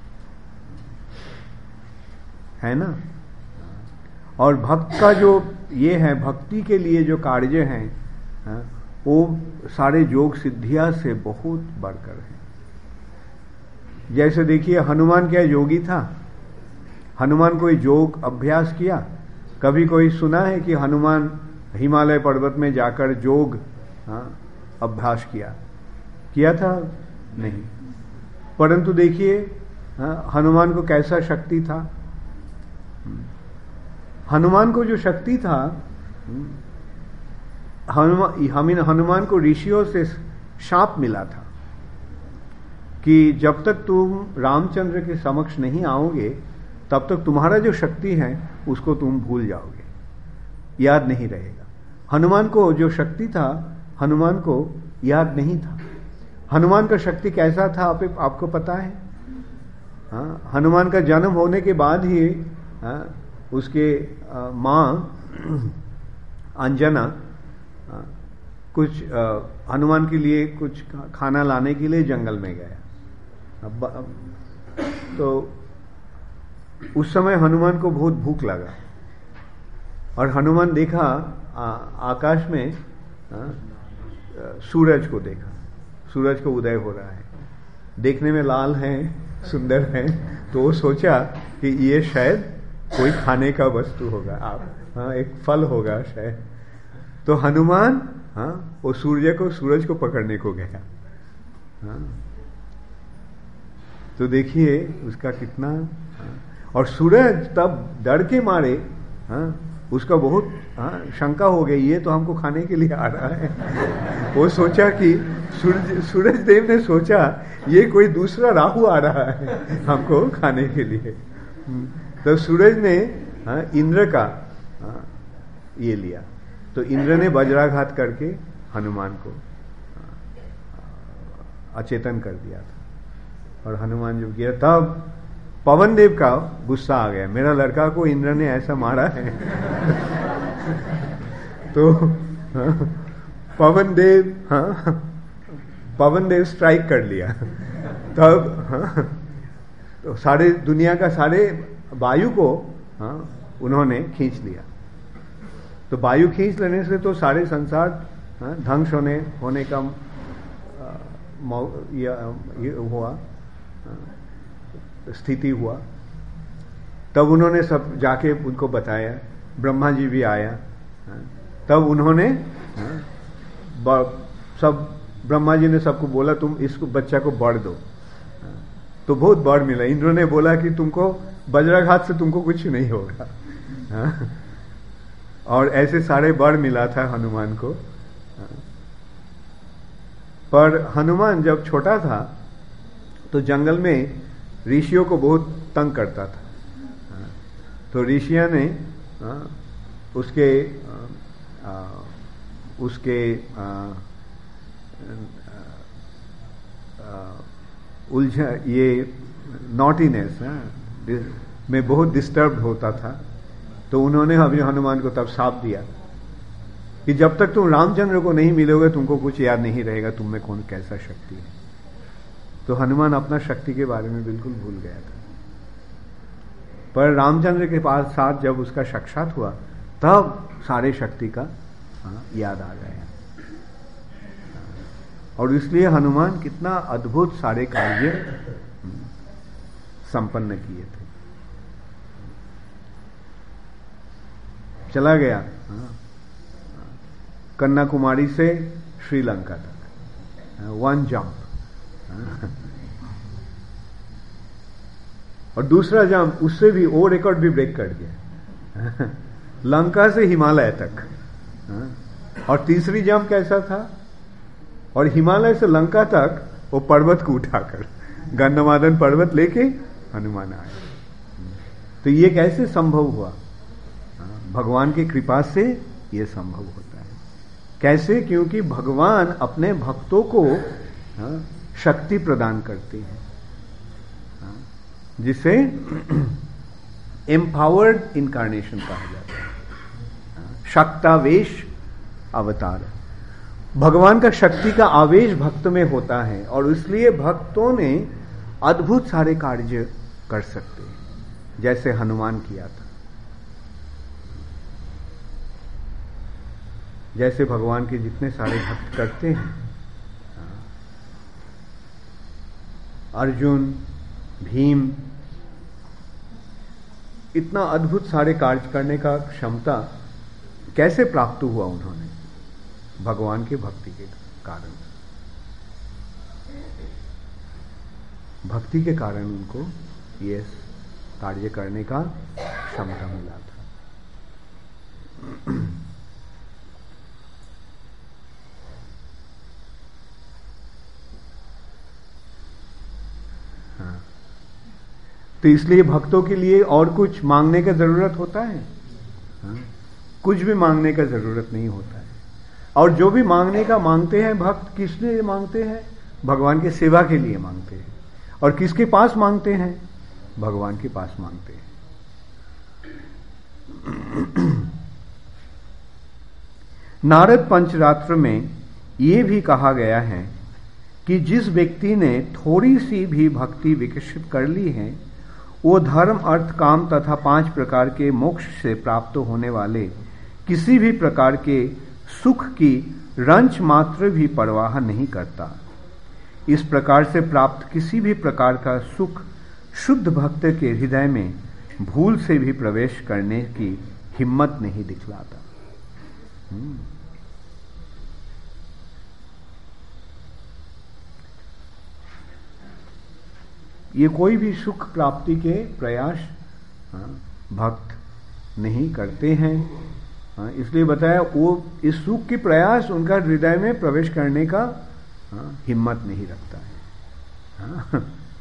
है ना? और भक्त का जो ये है, भक्ति के लिए जो कार्य हैं वो सारे योग सिद्धियां से बहुत बढ़कर है। जैसे देखिए हनुमान क्या योगी था? हनुमान कोई योग अभ्यास किया? कभी कोई सुना है कि हनुमान हिमालय पर्वत में जाकर योग अभ्यास किया किया था? नहीं। परंतु देखिए हनुमान को कैसा शक्ति था। हनुमान को जो शक्ति था, हनुमान हनुमान को ऋषियों से शाप मिला था कि जब तक तुम रामचंद्र के समक्ष नहीं आओगे तब तक तुम्हारा जो शक्ति है उसको तुम भूल जाओगे, याद नहीं रहेगा। हनुमान को जो शक्ति था, हनुमान को याद नहीं था। हनुमान का शक्ति कैसा था आप, आपको पता है? हाँ, हनुमान का जन्म होने के बाद ही हाँ, उसके माँ अंजना आ, कुछ आ, हनुमान के लिए कुछ खाना लाने के लिए जंगल में गया। अब, अब तो उस समय हनुमान को बहुत भूख लगा और हनुमान देखा आ, आकाश में आ, सूरज को देखा, सूरज को उदय हो रहा है, देखने में लाल है, सुंदर है, तो वो सोचा कि ये शायद कोई खाने का वस्तु होगा, आप हाँ, एक फल होगा शायद। तो हनुमान हाँ, वो सूर्य को सूरज को पकड़ने को गया। हाँ, तो देखिए उसका कितना हाँ, और सूरज तब डर के मारे हाँ, उसका बहुत हाँ, शंका हो गई, ये तो हमको खाने के लिए आ रहा है। वो सोचा कि सूरज सूरज देव ने सोचा ये कोई दूसरा राहु आ रहा है हमको खाने के लिए। तो सूरज ने हाँ, इंद्र का हाँ, ये लिया, तो इंद्र ने वज्राघात करके हनुमान को अचेतन कर दिया था। और हनुमान जब गिरा तब पवन देव का गुस्सा आ गया, मेरा लड़का को इंद्र ने ऐसा मारा है। तो हाँ, पवन देव हाँ, पवन देव स्ट्राइक कर लिया तब हाँ, तो सारे दुनिया का सारे वायु को हाँ, उन्होंने खींच लिया। तो वायु खींच लेने से तो सारे संसार हाँ, ध्वंस होने होने का ये, ये हुआ स्थिति हुआ। तब उन्होंने सब जाके उनको बताया, ब्रह्मा जी भी आया। तब उन्होंने सब ब्रह्मा जी ने सबको बोला तुम इसको बच्चा को वर दो। तो बहुत वर मिला। इंद्र ने बोला कि तुमको वज्राघात से तुमको कुछ नहीं होगा। और ऐसे सारे वर मिला था हनुमान को। पर हनुमान जब छोटा था तो जंगल में ऋषियों को बहुत तंग करता था। तो ऋषियों ने उसके उसके उलझ ये नॉटीनेस में बहुत डिस्टर्ब होता था। तो उन्होंने अभी हनुमान को तब साप दिया कि जब तक तुम रामचंद्र को नहीं मिलोगे तुमको कुछ याद नहीं रहेगा, तुम में कौन कैसा शक्ति है। तो हनुमान अपना शक्ति के बारे में बिल्कुल भूल गया था। पर रामचंद्र के पास साथ जब उसका साक्षात हुआ तब सारे शक्ति का हाँ, याद आ गया। और इसलिए हनुमान कितना अद्भुत सारे कार्य संपन्न किए थे। चला गया हाँ, कन्याकुमारी से श्रीलंका तक वन जंप। और दूसरा जंप उससे भी वो रिकॉर्ड भी ब्रेक कर दिया, लंका से हिमालय तक। और तीसरी जंप कैसा था? और हिमालय से लंका तक वो पर्वत को उठाकर गंधमादन पर्वत लेके हनुमान आए। तो ये कैसे संभव हुआ? भगवान की कृपा से ये संभव होता है। कैसे? क्योंकि भगवान अपने भक्तों को शक्ति प्रदान करते हैं, जिसे एम्पावर्ड इनकारनेशन कहा जाता है। शक्तावेश अवतार। भगवान का शक्ति का आवेश भक्त में होता है और इसलिए भक्तों ने अद्भुत सारे कार्य कर सकते हैं, जैसे हनुमान किया था। जैसे भगवान के जितने सारे भक्त करते हैं, अर्जुन, भीम, इतना अद्भुत सारे कार्य करने का क्षमता कैसे प्राप्त हुआ उन्होंने? भगवान की भक्ति के कारण। भक्ति के कारण उनको ये कार्य करने का क्षमता मिला था। हाँ। तो इसलिए भक्तों के लिए और कुछ मांगने का जरूरत होता है? हाँ? कुछ भी मांगने का जरूरत नहीं होता है। और जो भी मांगने का मांगते हैं भक्त, किस लिए मांगते हैं? भगवान की सेवा के लिए मांगते हैं। और किसके पास मांगते हैं? भगवान के पास मांगते हैं। नारद पंचरात्र में यह भी कहा गया है कि जिस व्यक्ति ने थोड़ी सी भी भक्ति विकसित कर ली है, वो धर्म, अर्थ, काम तथा पांच प्रकार के मोक्ष से प्राप्त होने वाले किसी भी प्रकार के सुख की रंच मात्र भी परवाह नहीं करता। इस प्रकार से प्राप्त किसी भी प्रकार का सुख शुद्ध भक्त के हृदय में भूल से भी प्रवेश करने की हिम्मत नहीं दिखलाता। ये कोई भी सुख प्राप्ति के प्रयास भक्त नहीं करते हैं। इसलिए बताया वो इस सुख की प्रयास उनका हृदय में प्रवेश करने का हिम्मत नहीं रखता है।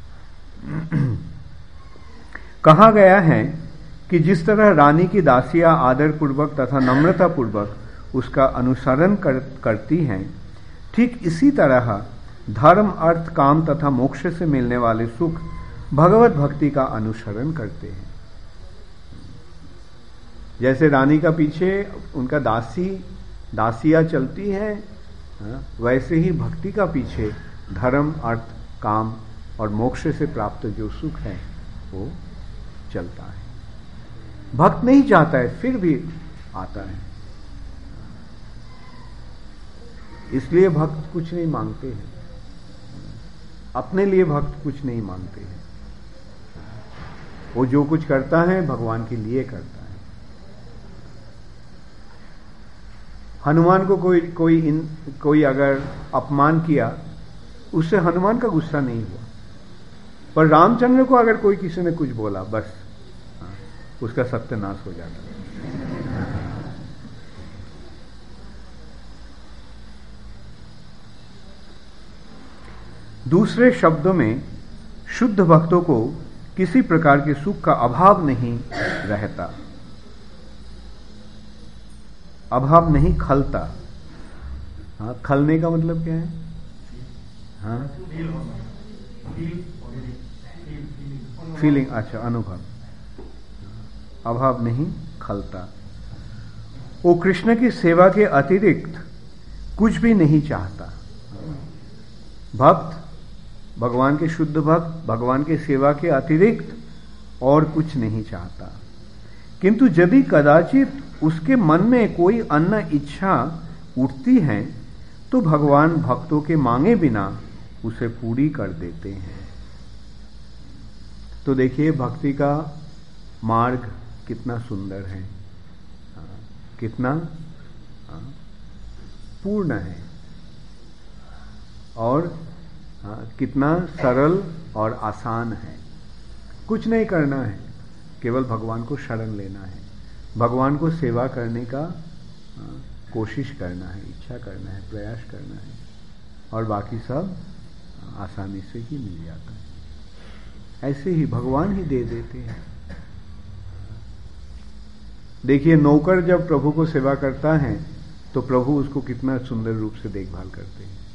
कहा गया है कि जिस तरह रानी की दासियां आदर पूर्वक तथा नम्रता पूर्वक उसका अनुसरण कर, करती हैं, ठीक इसी तरह धर्म, अर्थ, काम तथा मोक्ष से मिलने वाले सुख भगवत भक्ति का अनुसरण करते हैं। जैसे रानी का पीछे उनका दासी दासियां चलती हैं, वैसे ही भक्ति का पीछे धर्म, अर्थ, काम और मोक्ष से प्राप्त जो सुख है वो चलता है। भक्त नहीं चाहता है फिर भी आता है, इसलिए भक्त कुछ नहीं मांगते हैं, अपने लिए भक्त कुछ नहीं मांगते हैं। वो जो कुछ करता है भगवान के लिए करता है। हनुमान को कोई कोई इन कोई अगर अपमान किया, उससे हनुमान का गुस्सा नहीं हुआ, पर रामचंद्र को अगर कोई किसी ने कुछ बोला, बस उसका सत्यानाश हो जाता है। दूसरे शब्दों में शुद्ध भक्तों को किसी प्रकार के सुख का अभाव नहीं रहता, अभाव नहीं खलता। हाँ, खलने का मतलब क्या है? हाँ, फीलिंग, अच्छा, अनुभव। अभाव नहीं खलता। वो कृष्ण की सेवा के अतिरिक्त कुछ भी नहीं चाहता। भक्त, भगवान के शुद्ध भक्त भगवान की सेवा के अतिरिक्त और कुछ नहीं चाहता, किंतु यदि कदाचित उसके मन में कोई अन्य इच्छा उठती है तो भगवान भक्तों के मांगे बिना उसे पूरी कर देते हैं। तो देखिए भक्ति का मार्ग कितना सुंदर है, कितना पूर्ण है और कितना सरल और आसान है। कुछ नहीं करना है, केवल भगवान को शरण लेना है, भगवान को सेवा करने का कोशिश करना है, इच्छा करना है, प्रयास करना है, और बाकी सब आसानी से ही मिल जाता है। ऐसे ही भगवान ही दे देते हैं। देखिए नौकर जब प्रभु को सेवा करता है तो प्रभु उसको कितना सुंदर रूप से देखभाल करते हैं।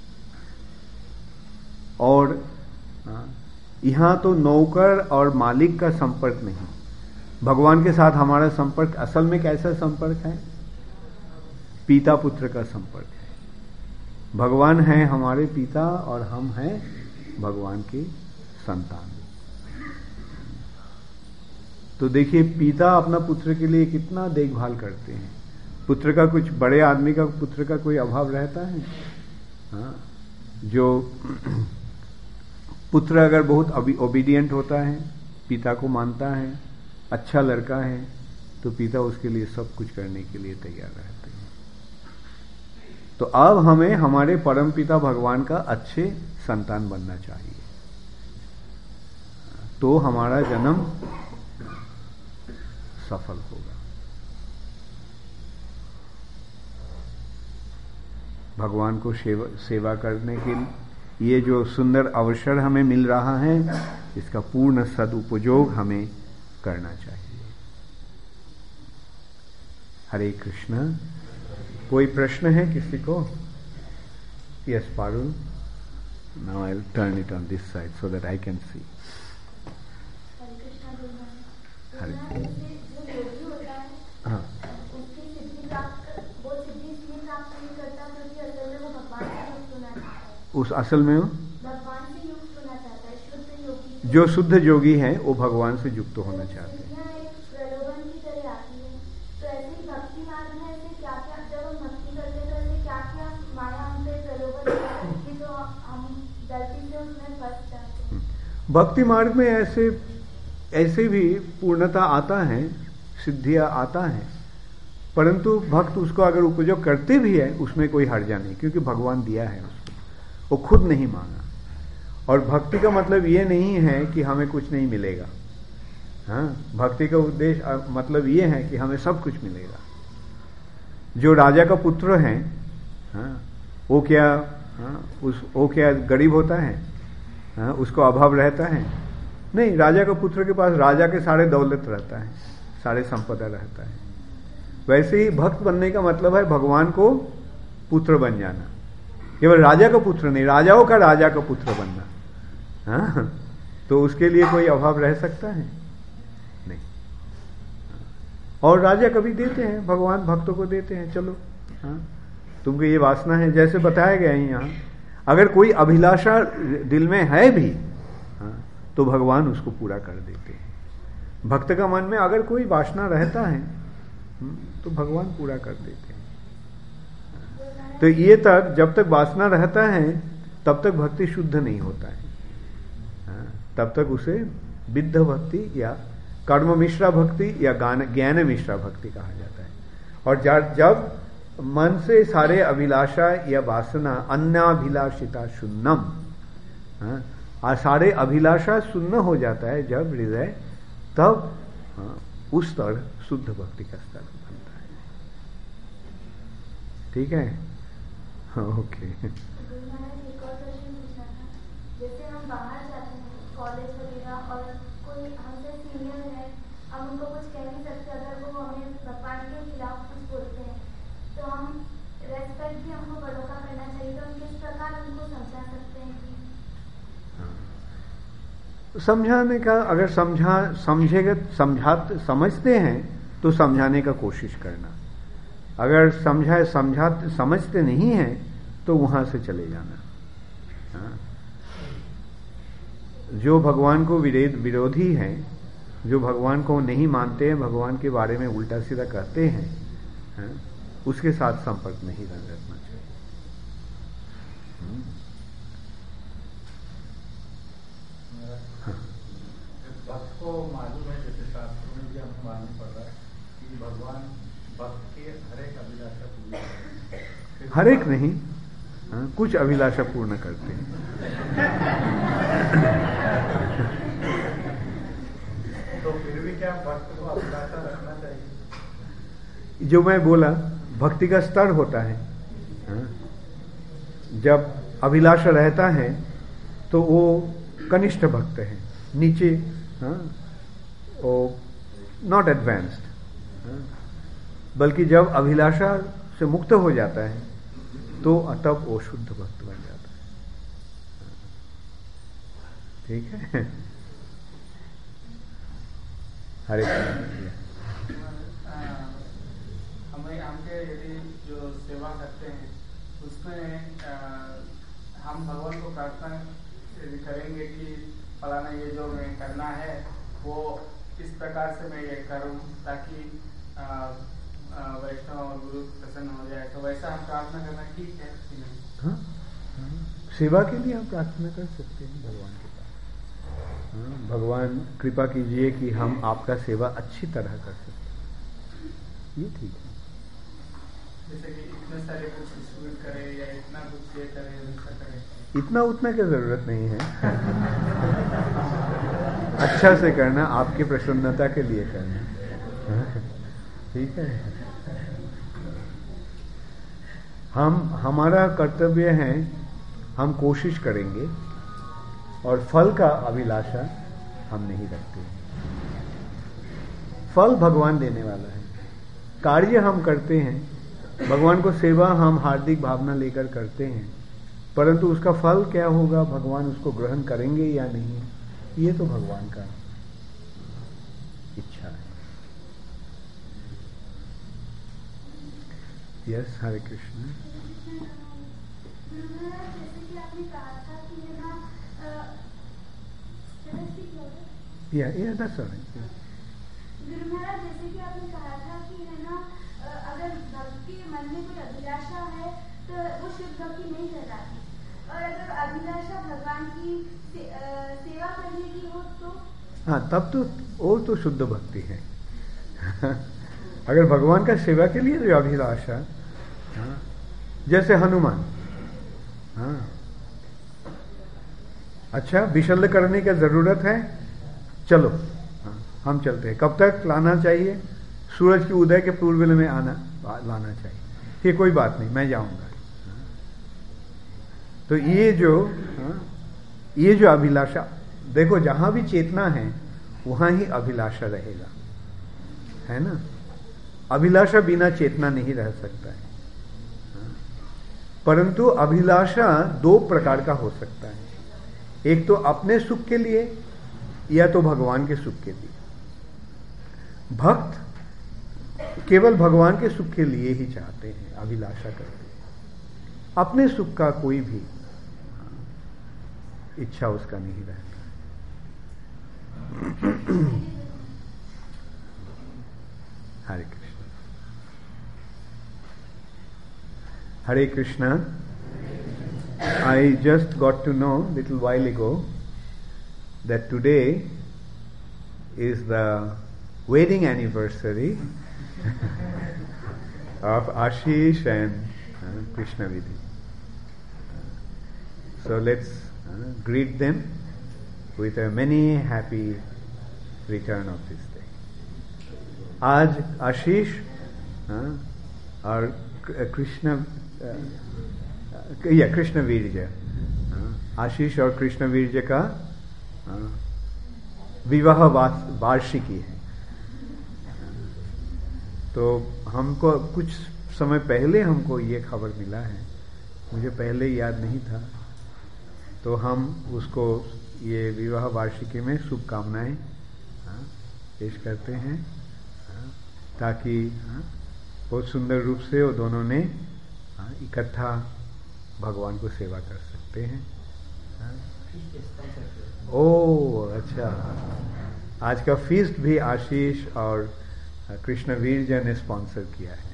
और यहां तो नौकर और मालिक का संपर्क नहीं, भगवान के साथ हमारा संपर्क असल में कैसा संपर्क है? पिता पुत्र का संपर्क है। भगवान है हमारे पिता और हम हैं भगवान के संतान। तो देखिए पिता अपना पुत्र के लिए कितना देखभाल करते हैं। पुत्र का, कुछ बड़े आदमी का पुत्र का कोई अभाव रहता है? हाँ, जो पुत्र अगर बहुत ओबीडियंट होता है, पिता को मानता है, अच्छा लड़का है, तो पिता उसके लिए सब कुछ करने के लिए तैयार रहते हैं। तो अब हमें हमारे परमपिता भगवान का अच्छे संतान बनना चाहिए, तो हमारा जन्म सफल होगा। भगवान को सेवा, सेवा करने के ये जो सुंदर अवसर हमें मिल रहा है, इसका पूर्ण सदुपयोग हमें करना चाहिए। हरे कृष्ण। कोई प्रश्न है किसी को? Yes Parul, now I will turn it on this side so that I can see. हरे हाँ, उस असल में हो भगवान से युक्त होना चाहता है, शुद्ध योगी। जो शुद्ध योगी है वो भगवान से युक्त होना चाहते हैं। प्रलोभन की तरह आती है, तो ऐसे ही भक्ति मार्ग में ऐसे क्या क्या, जब हम भक्ति करते करते क्या क्या माया हम पे प्रलोभन करती है, तो हम गलती से उसमें फंस जाते हैं। भक्ति मार्ग में ऐसे ऐसे भी पूर्णता आता है, सिद्धियां आता है, परंतु भक्त उसको अगर उपयोग करते भी है उसमें कोई हर्जा नहीं, क्योंकि भगवान दिया है उसको, वो खुद नहीं मांगा। और भक्ति का मतलब ये नहीं है कि हमें कुछ नहीं मिलेगा। हाँ, भक्ति का उद्देश्य मतलब ये है कि हमें सब कुछ मिलेगा। जो राजा का पुत्र है, हाँ, वो क्या हाँ, उस वो क्या गरीब होता है? हाँ, उसको अभाव रहता है? नहीं, राजा का पुत्र के पास राजा के सारे दौलत रहता है, सारे संपदा रहता है। वैसे ही भक्त बनने का मतलब है भगवान को पुत्र बन जाना, केवल राजा का पुत्र नहीं, राजाओं का राजा का पुत्र बनना। हाँ, तो उसके लिए कोई अभाव रह सकता है? नहीं। और राजा कभी देते हैं, भगवान भक्तों को देते हैं, चलो हाँ तुमको ये वासना है, जैसे बताया गया है यहाँ। अगर कोई अभिलाषा दिल में है भी तो भगवान उसको पूरा कर देते हैं। भक्त का मन में अगर कोई वासना रहता है तो भगवान पूरा कर देते हैं। तो ये तक जब तक वासना रहता है तब तक भक्ति शुद्ध नहीं होता है, तब तक उसे विद्ध भक्ति या कर्म मिश्रा भक्ति या ज्ञान मिश्रा भक्ति कहा जाता है। और जब मन से सारे अभिलाषा या वासना अन्नाभिलाषिता शून्यम, हाँ, सारे अभिलाषा शून्य हो जाता है जब हृदय, तब हाँ, उस स्तर शुद्ध भक्ति का स्तर बनता है। ठीक है, हाँ, ओके। जैसे हम बाहर जाते हैं कॉलेज वगैरह और कोई हमसे सीनियर है, हम उनको कुछ कह नहीं सकते, अगर वो हमें भगवान के खिलाफ कुछ बोलते हैं तो हम रेस्पेक्ट भी हमको बड़ों का करना चाहिए। तो हम किस प्रकार उनको समझा सकते हैं कि समझाने का, अगर समझा समझेगा समझा समझते हैं तो समझाने का कोशिश करना, अगर समझा समझा समझते नहीं हैं तो वहां से चले जाना। हाँ? जो भगवान को विरोध विरोधी हैं, जो भगवान को नहीं मानते हैं, भगवान के बारे में उल्टा सीधा कहते हैं, हाँ? उसके साथ संपर्क नहीं रखना चाहिए। हाँ। भक्त को मालूम है, जैसे शास्त्रों में भी हमें मालूम पड़ रहा है कि भगवान भक्त के हर एक अभिलाषा पूरी करते हैं। हर एक नहीं, हाँ, कुछ अभिलाषा पूर्ण करते हैं। तो फिर भी क्या भक्त को अभिलाषा रखना चाहिए? जो मैं बोला भक्ति का स्तर होता है, हाँ? जब अभिलाषा रहता है तो वो कनिष्ठ भक्त है, नीचे, हाँ? वो नॉट एडवांस्ड, हाँ? बल्कि जब अभिलाषा से मुक्त हो जाता है तो तब वो शुद्ध भक्त बन जाता है। ठीक है, हरे हमें हमके यदि जो सेवा करते हैं उसमें आ, हम भगवान को प्रार्थना यदि करेंगे कि फलाना ये जो मैं करना है वो इस प्रकार से मैं ये करूं ताकि वैष्णव और गुरु प्रसन्न हो जाए, तो वैसा हम प्रार्थना करना ठीक है कि नहीं? हाँ, हाँ, सेवा के लिए हम प्रार्थना कर सकते हैं भगवान के पास। हाँ, भगवान कृपा कीजिए कि हम आपका सेवा अच्छी तरह कर सकते, ये ठीक है। जैसे कि इतने सारे कुछ डिस्ट्रीब्यूट करें या इतना कुछ ये करें, वैसा करें, इतना उतना की जरूरत नहीं है। अच्छा से करना, आपकी प्रसन्नता के लिए करना, ठीक है। हम हमारा कर्तव्य है, हम कोशिश करेंगे और फल का अभिलाषा हम नहीं रखते। फल भगवान देने वाला है, कार्य हम करते हैं, भगवान को सेवा हम हार्दिक भावना लेकर करते हैं, परंतु उसका फल क्या होगा, भगवान उसको ग्रहण करेंगे या नहीं, ये तो भगवान का इच्छा है। यस, हरे कृष्ण। जैसे कि आपने कहा था कि है ना, या या दैट्स ऑलराइट। गुरु महाराज, जैसे कि आपने कहा था कि है ना, अगर भक्त के मन में कोई अभिलाषा है तो वो शुद्ध भक्ति नहीं कहलाती, और अगर अभिलाषा भगवान की से, आ, सेवा करने की हो तो हाँ, तब तो वो तो शुद्ध भक्ति है। अगर भगवान का सेवा के लिए जो अभिलाषा, हाँ, जैसे हनुमान, हाँ, अच्छा विशल्य करने की जरूरत है, चलो, हाँ, हम चलते हैं। कब तक लाना चाहिए? सूरज के उदय के पूर्व में आना लाना चाहिए, ये कोई बात नहीं, मैं जाऊंगा। तो ये जो, हाँ, ये जो अभिलाषा, देखो जहां भी चेतना है वहां ही अभिलाषा रहेगा, है ना। अभिलाषा बिना चेतना नहीं रह सकता है, परंतु अभिलाषा दो प्रकार का हो सकता है, एक तो अपने सुख के लिए या तो भगवान के सुख के लिए। भक्त केवल भगवान के सुख के लिए ही चाहते हैं, अभिलाषा करते हैं, अपने सुख का कोई भी इच्छा उसका नहीं रहता। Hare Krishna. I just got to know a little while ago that today is the wedding anniversary of Ashish and uh, Krishna Vidhi. So let's uh, greet them with a many happy return of this day. आज आशीष uh, और Krishna uh, या कृष्ण वीर्य आशीष और कृष्ण वीर्य का uh, विवाह वार्षिकी है. तो हमको कुछ समय पहले हमको ये खबर मिला है, मुझे पहले याद नहीं था, तो हम उसको ये विवाह वार्षिकी में शुभकामनाएं पेश करते हैं, ताकि बहुत सुंदर रूप से वो दोनों ने इकट्ठा भगवान को सेवा कर सकते हैं. ओ अच्छा, आज का फीस्ट भी आशीष और कृष्ण वीर्य ने स्पॉन्सर किया है.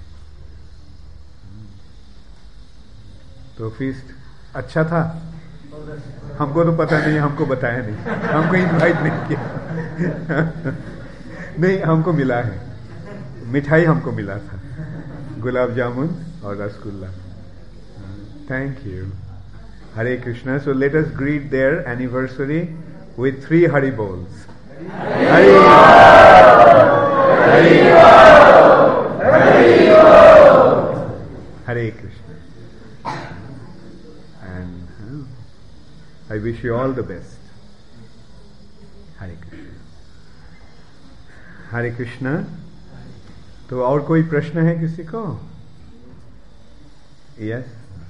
तो फीस्ट अच्छा था. हमको तो पता नहीं, हमको बताया नहीं, हमको इनवाइट नहीं किया. नहीं, हमको मिला है, मिठाई हमको मिला था, गुलाब जामुन और rasgulla. Thank you. Hare Krishna. So let us greet their anniversary with three Hari Bols. Hari Bol, Hari Bol, Hari Bol. Hare Krishna. And uh, I wish you all the best. Hare Krishna. Hare Krishna. तो और कोई प्रश्न है किसी को? Yes.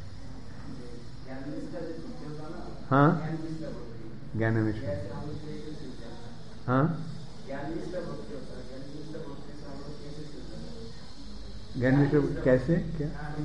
हाँ, ज्ञान मिश्र. हाँ, ज्ञान मिश्र कैसे क्या?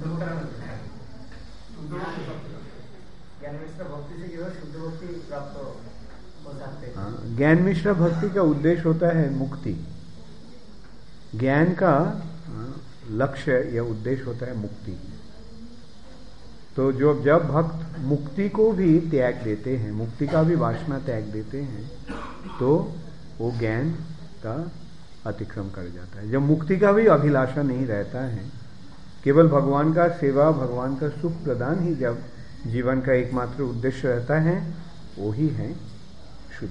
ज्ञान मिश्र भक्ति का उद्देश्य होता है मुक्ति. ज्ञान का लक्ष्य या उद्देश्य होता है मुक्ति. तो जो जब भक्त मुक्ति को भी त्याग देते हैं, मुक्ति का भी वासना त्याग देते हैं, तो वो ज्ञान का अतिक्रम कर जाता है. जब मुक्ति का भी अभिलाषा नहीं रहता है, केवल भगवान का सेवा, भगवान का सुख प्रदान ही जब जीवन का एकमात्र उद्देश्य रहता है, वो ही है शुद्ध.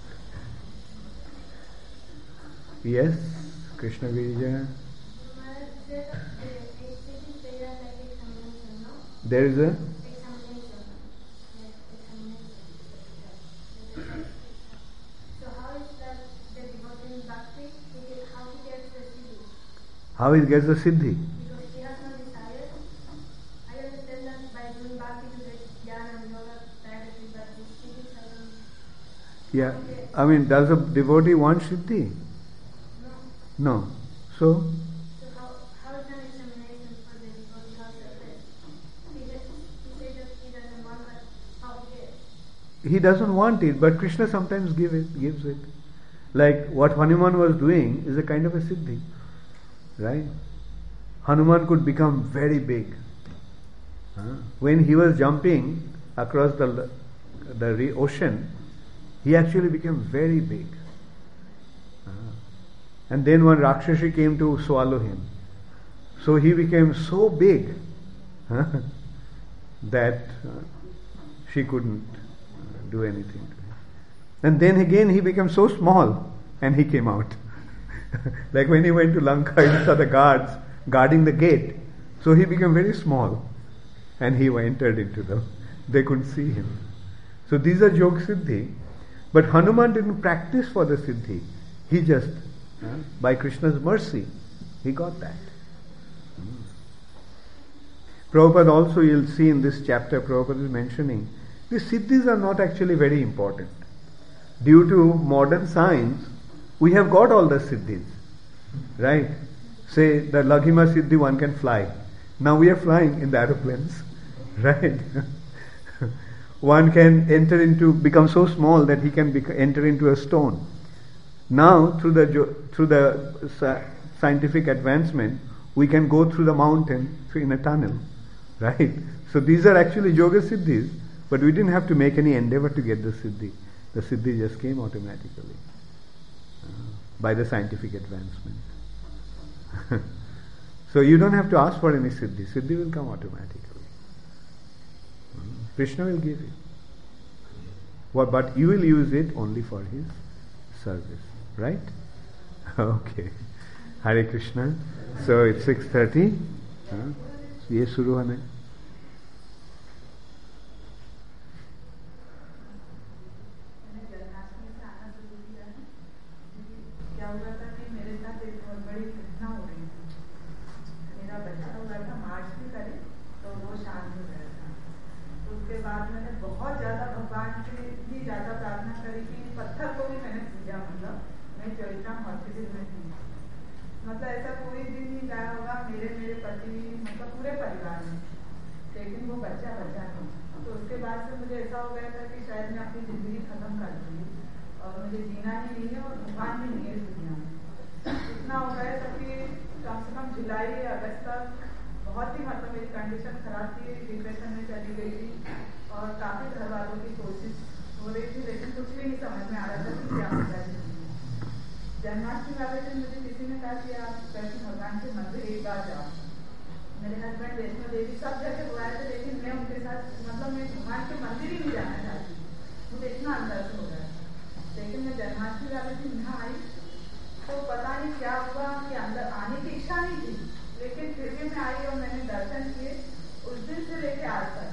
यस, कृष्ण वीर्य. There is a so how is that the devotee bhakti? How he gets the siddhi? How he gets the siddhi? Because he has no desire. I understand that by doing bhakti to get jnana and yoga directly, but the siddhi I don't. Yeah, I mean, does a devotee want siddhi? No. No. So. He doesn't want it, but Krishna sometimes give it, gives it. Like what Hanuman was doing is a kind of a siddhi, right? Hanuman could become very big. Huh? When he was jumping across the the ocean, he actually became very big. Huh? And then one Rakshasi came to swallow him. So he became so big huh, that uh, she couldn't do anything to him. And then again he became so small and he came out. Like when he went to Lanka, he saw the guards guarding the gate. So he became very small and he entered into them. They couldn't see him. So these are Jog Siddhi. But Hanuman didn't practice for the Siddhi. He just, uh, by Krishna's mercy, he got that. Hmm. Prabhupada also, you'll see in this chapter, Prabhupada is mentioning, the siddhis are not actually very important. Due to modern science, we have got all the siddhis, right? Say the Laghima Siddhi, one can fly. Now we are flying in the aeroplanes, right? One can enter into, become so small that he can bec- enter into a stone. Now through the through the scientific advancement, we can go through the mountain through in a tunnel. Right? So these are actually yoga siddhis, but we didn't have to make any endeavor to get the siddhi. The siddhi just came automatically uh, by the scientific advancement. So you don't have to ask for any siddhi. Siddhi will come automatically. Krishna will give it. Well, but you will use it only for his service. Right? Okay. Hare Krishna. So it's six thirty. Huh? ये शुरू होने क्या हुआ था कि मेरे साथ एक बहुत बड़ी घटना हो रही थी। मेरा बच्चा हुआ था, मार्च भी करे तो वो शांत हो गया था। तो उसके बाद मैंने बहुत ज्यादा भगवान से इतनी ज्यादा प्रार्थना करी कि पत्थर को भी मैंने पूजा। मतलब मैं चौथा हॉस्पिटल में थी। मतलब ऐसा कोई दिन नहीं गया होगा मेरे मेरे पति मतलब पूरे परिवार में, लेकिन वो बच्चा बचा था। तो उसके बाद से मुझे ऐसा हो गया था कि शायद मैं अपनी जिंदगी खत्म कर दूंगी और मुझे जीना ही नहीं है और भगवान भी नहीं है इस दुनिया में। इतना हो गया था कि कम से कम जुलाई अगस्त तक बहुत ही मतलब मेरी कंडीशन खराब थी, डिप्रेशन में चली गई थी और काफी घर वालों की कोशिश हो रही थी, लेकिन कुछ भी नहीं समझ में आ रहा था कि क्या होता है। जन्माष्टमी वाले दिन मुझे किसी ने कहा कि आप वैष्णो भगवान के मंदिर एक बार जाओ। मेरे हस्बैंड वैष्णो देवी सब जगह बुलाए थे, लेकिन मैं उनके साथ मतलब मैं भगवान के मंदिर ही नहीं जाना चाहती, मुझे इतना अंदर से हो गया। लेकिन मैं जन्माष्टमी वाले दिन यहाँ आई तो पता नहीं क्या हुआ कि अंदर आने की इच्छा नहीं थी, लेकिन फिर भी मैं आई और मैंने दर्शन किए। उस दिन से लेके आज तक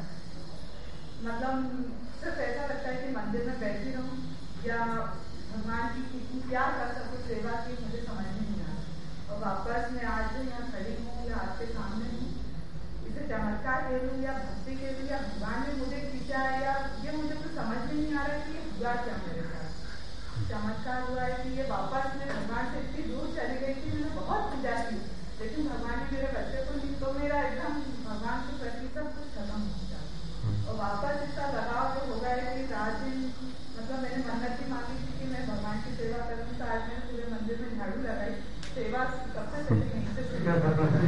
मतलब सिर्फ ऐसा लगता है कि मंदिर में बैठी रहूं या भगवान की कितनी क्या कर सकूं सेवा की मुझे समझ में नहीं आ रहा। और वापस मैं आज भी यहाँ खड़ी हूँ या आपके सामने हूँ, इसे चमत्कार कह लूँ या भक्ति कह लूँ या भगवान ने मुझे खींचा है या ये मुझे कुछ समझ में नहीं आ रहा कि ये हुआ क्या मेरे साथ। चमत्कार हुआ है कि ये वापस मैं भगवान से इतनी दूर चली गई थी, मैंने बहुत पूजा की लेकिन भगवान ने मेरे बच्चे को नहीं, तो मेरा एकदम भगवान के प्रति सब कुछ खत्म हो गया। और वापस इसका लगाव जो हो गया है कि रात दिन मतलब मैंने मन्नत की मांगी थी कि मैं भगवान की सेवा करूँ, तो आज मैंने पूरे मंदिर में झाड़ू लगाई। सेवा सबसे पहले यहीं से शुरू आज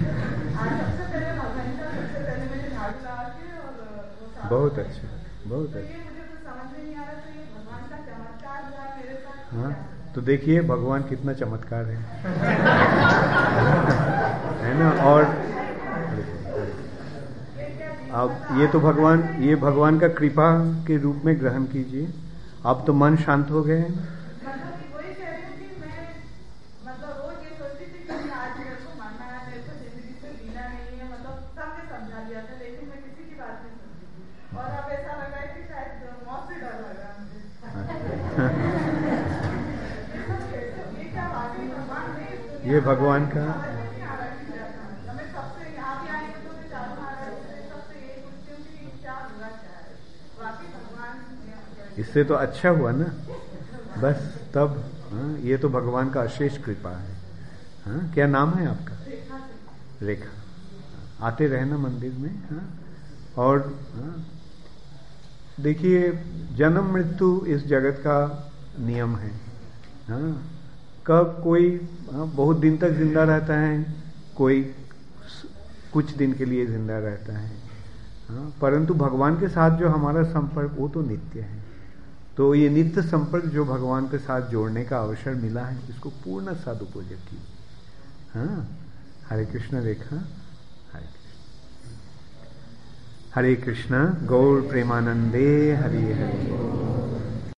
सबसे पहले भगवान का सबसे पहले मैंने झाड़ू लगा के और वो बहुत अच्छा, बहुत तो अच्छा। ये मुझे कुछ समझ में नहीं आ रहा, तो ये भगवान का चमत्कार हुआ मेरे साथ। हाँ, तो देखिए भगवान कितना चमत्कार है है ना। और अब ये तो भगवान ये भगवान का कृपा के रूप में ग्रहण कीजिए। अब तो मन शांत हो गए हैं। मतलब वही कह रही हूँ कि मैं मतलब रोज ये सोचती थी कि आज मेरे को मरना है, मेरे को जिंदगी से जीना नहीं है, मतलब सबने समझा दिया था लेकिन मैं किसी की बात नहीं सुनती थी। और अब ऐसा लगा है कि शायद मौत से डर लग रहा है मुझे। ये क्या वाकई भगवान ने ये भगवान का मैं सबसे यहाँ भी आई हूँ तो मैं चारों महाराज से सबसे यही पूछती हूँ कि क्या हुआ क्या है, वाकई भगवान। इससे तो अच्छा हुआ ना, बस तब। हाँ, ये तो भगवान का अशेष कृपा है। हाँ, क्या नाम है आपका? रेखा। आते रहना मंदिर में। हाँ, और हाँ, देखिए जन्म मृत्यु इस जगत का नियम है। हाँ, कब कोई हाँ, बहुत दिन तक जिंदा रहता है, कोई कुछ दिन के लिए जिंदा रहता है। हाँ, परंतु भगवान के साथ जो हमारा संपर्क वो तो नित्य है। तो ये नित्य संपर्क जो भगवान के साथ जोड़ने का अवसर मिला है, इसको पूर्ण सदुपयोग कीजिए। हाँ, हरे कृष्ण रेखा। हरे कृष्ण हरे कृष्ण गौर प्रेमानंदे हरि हरि।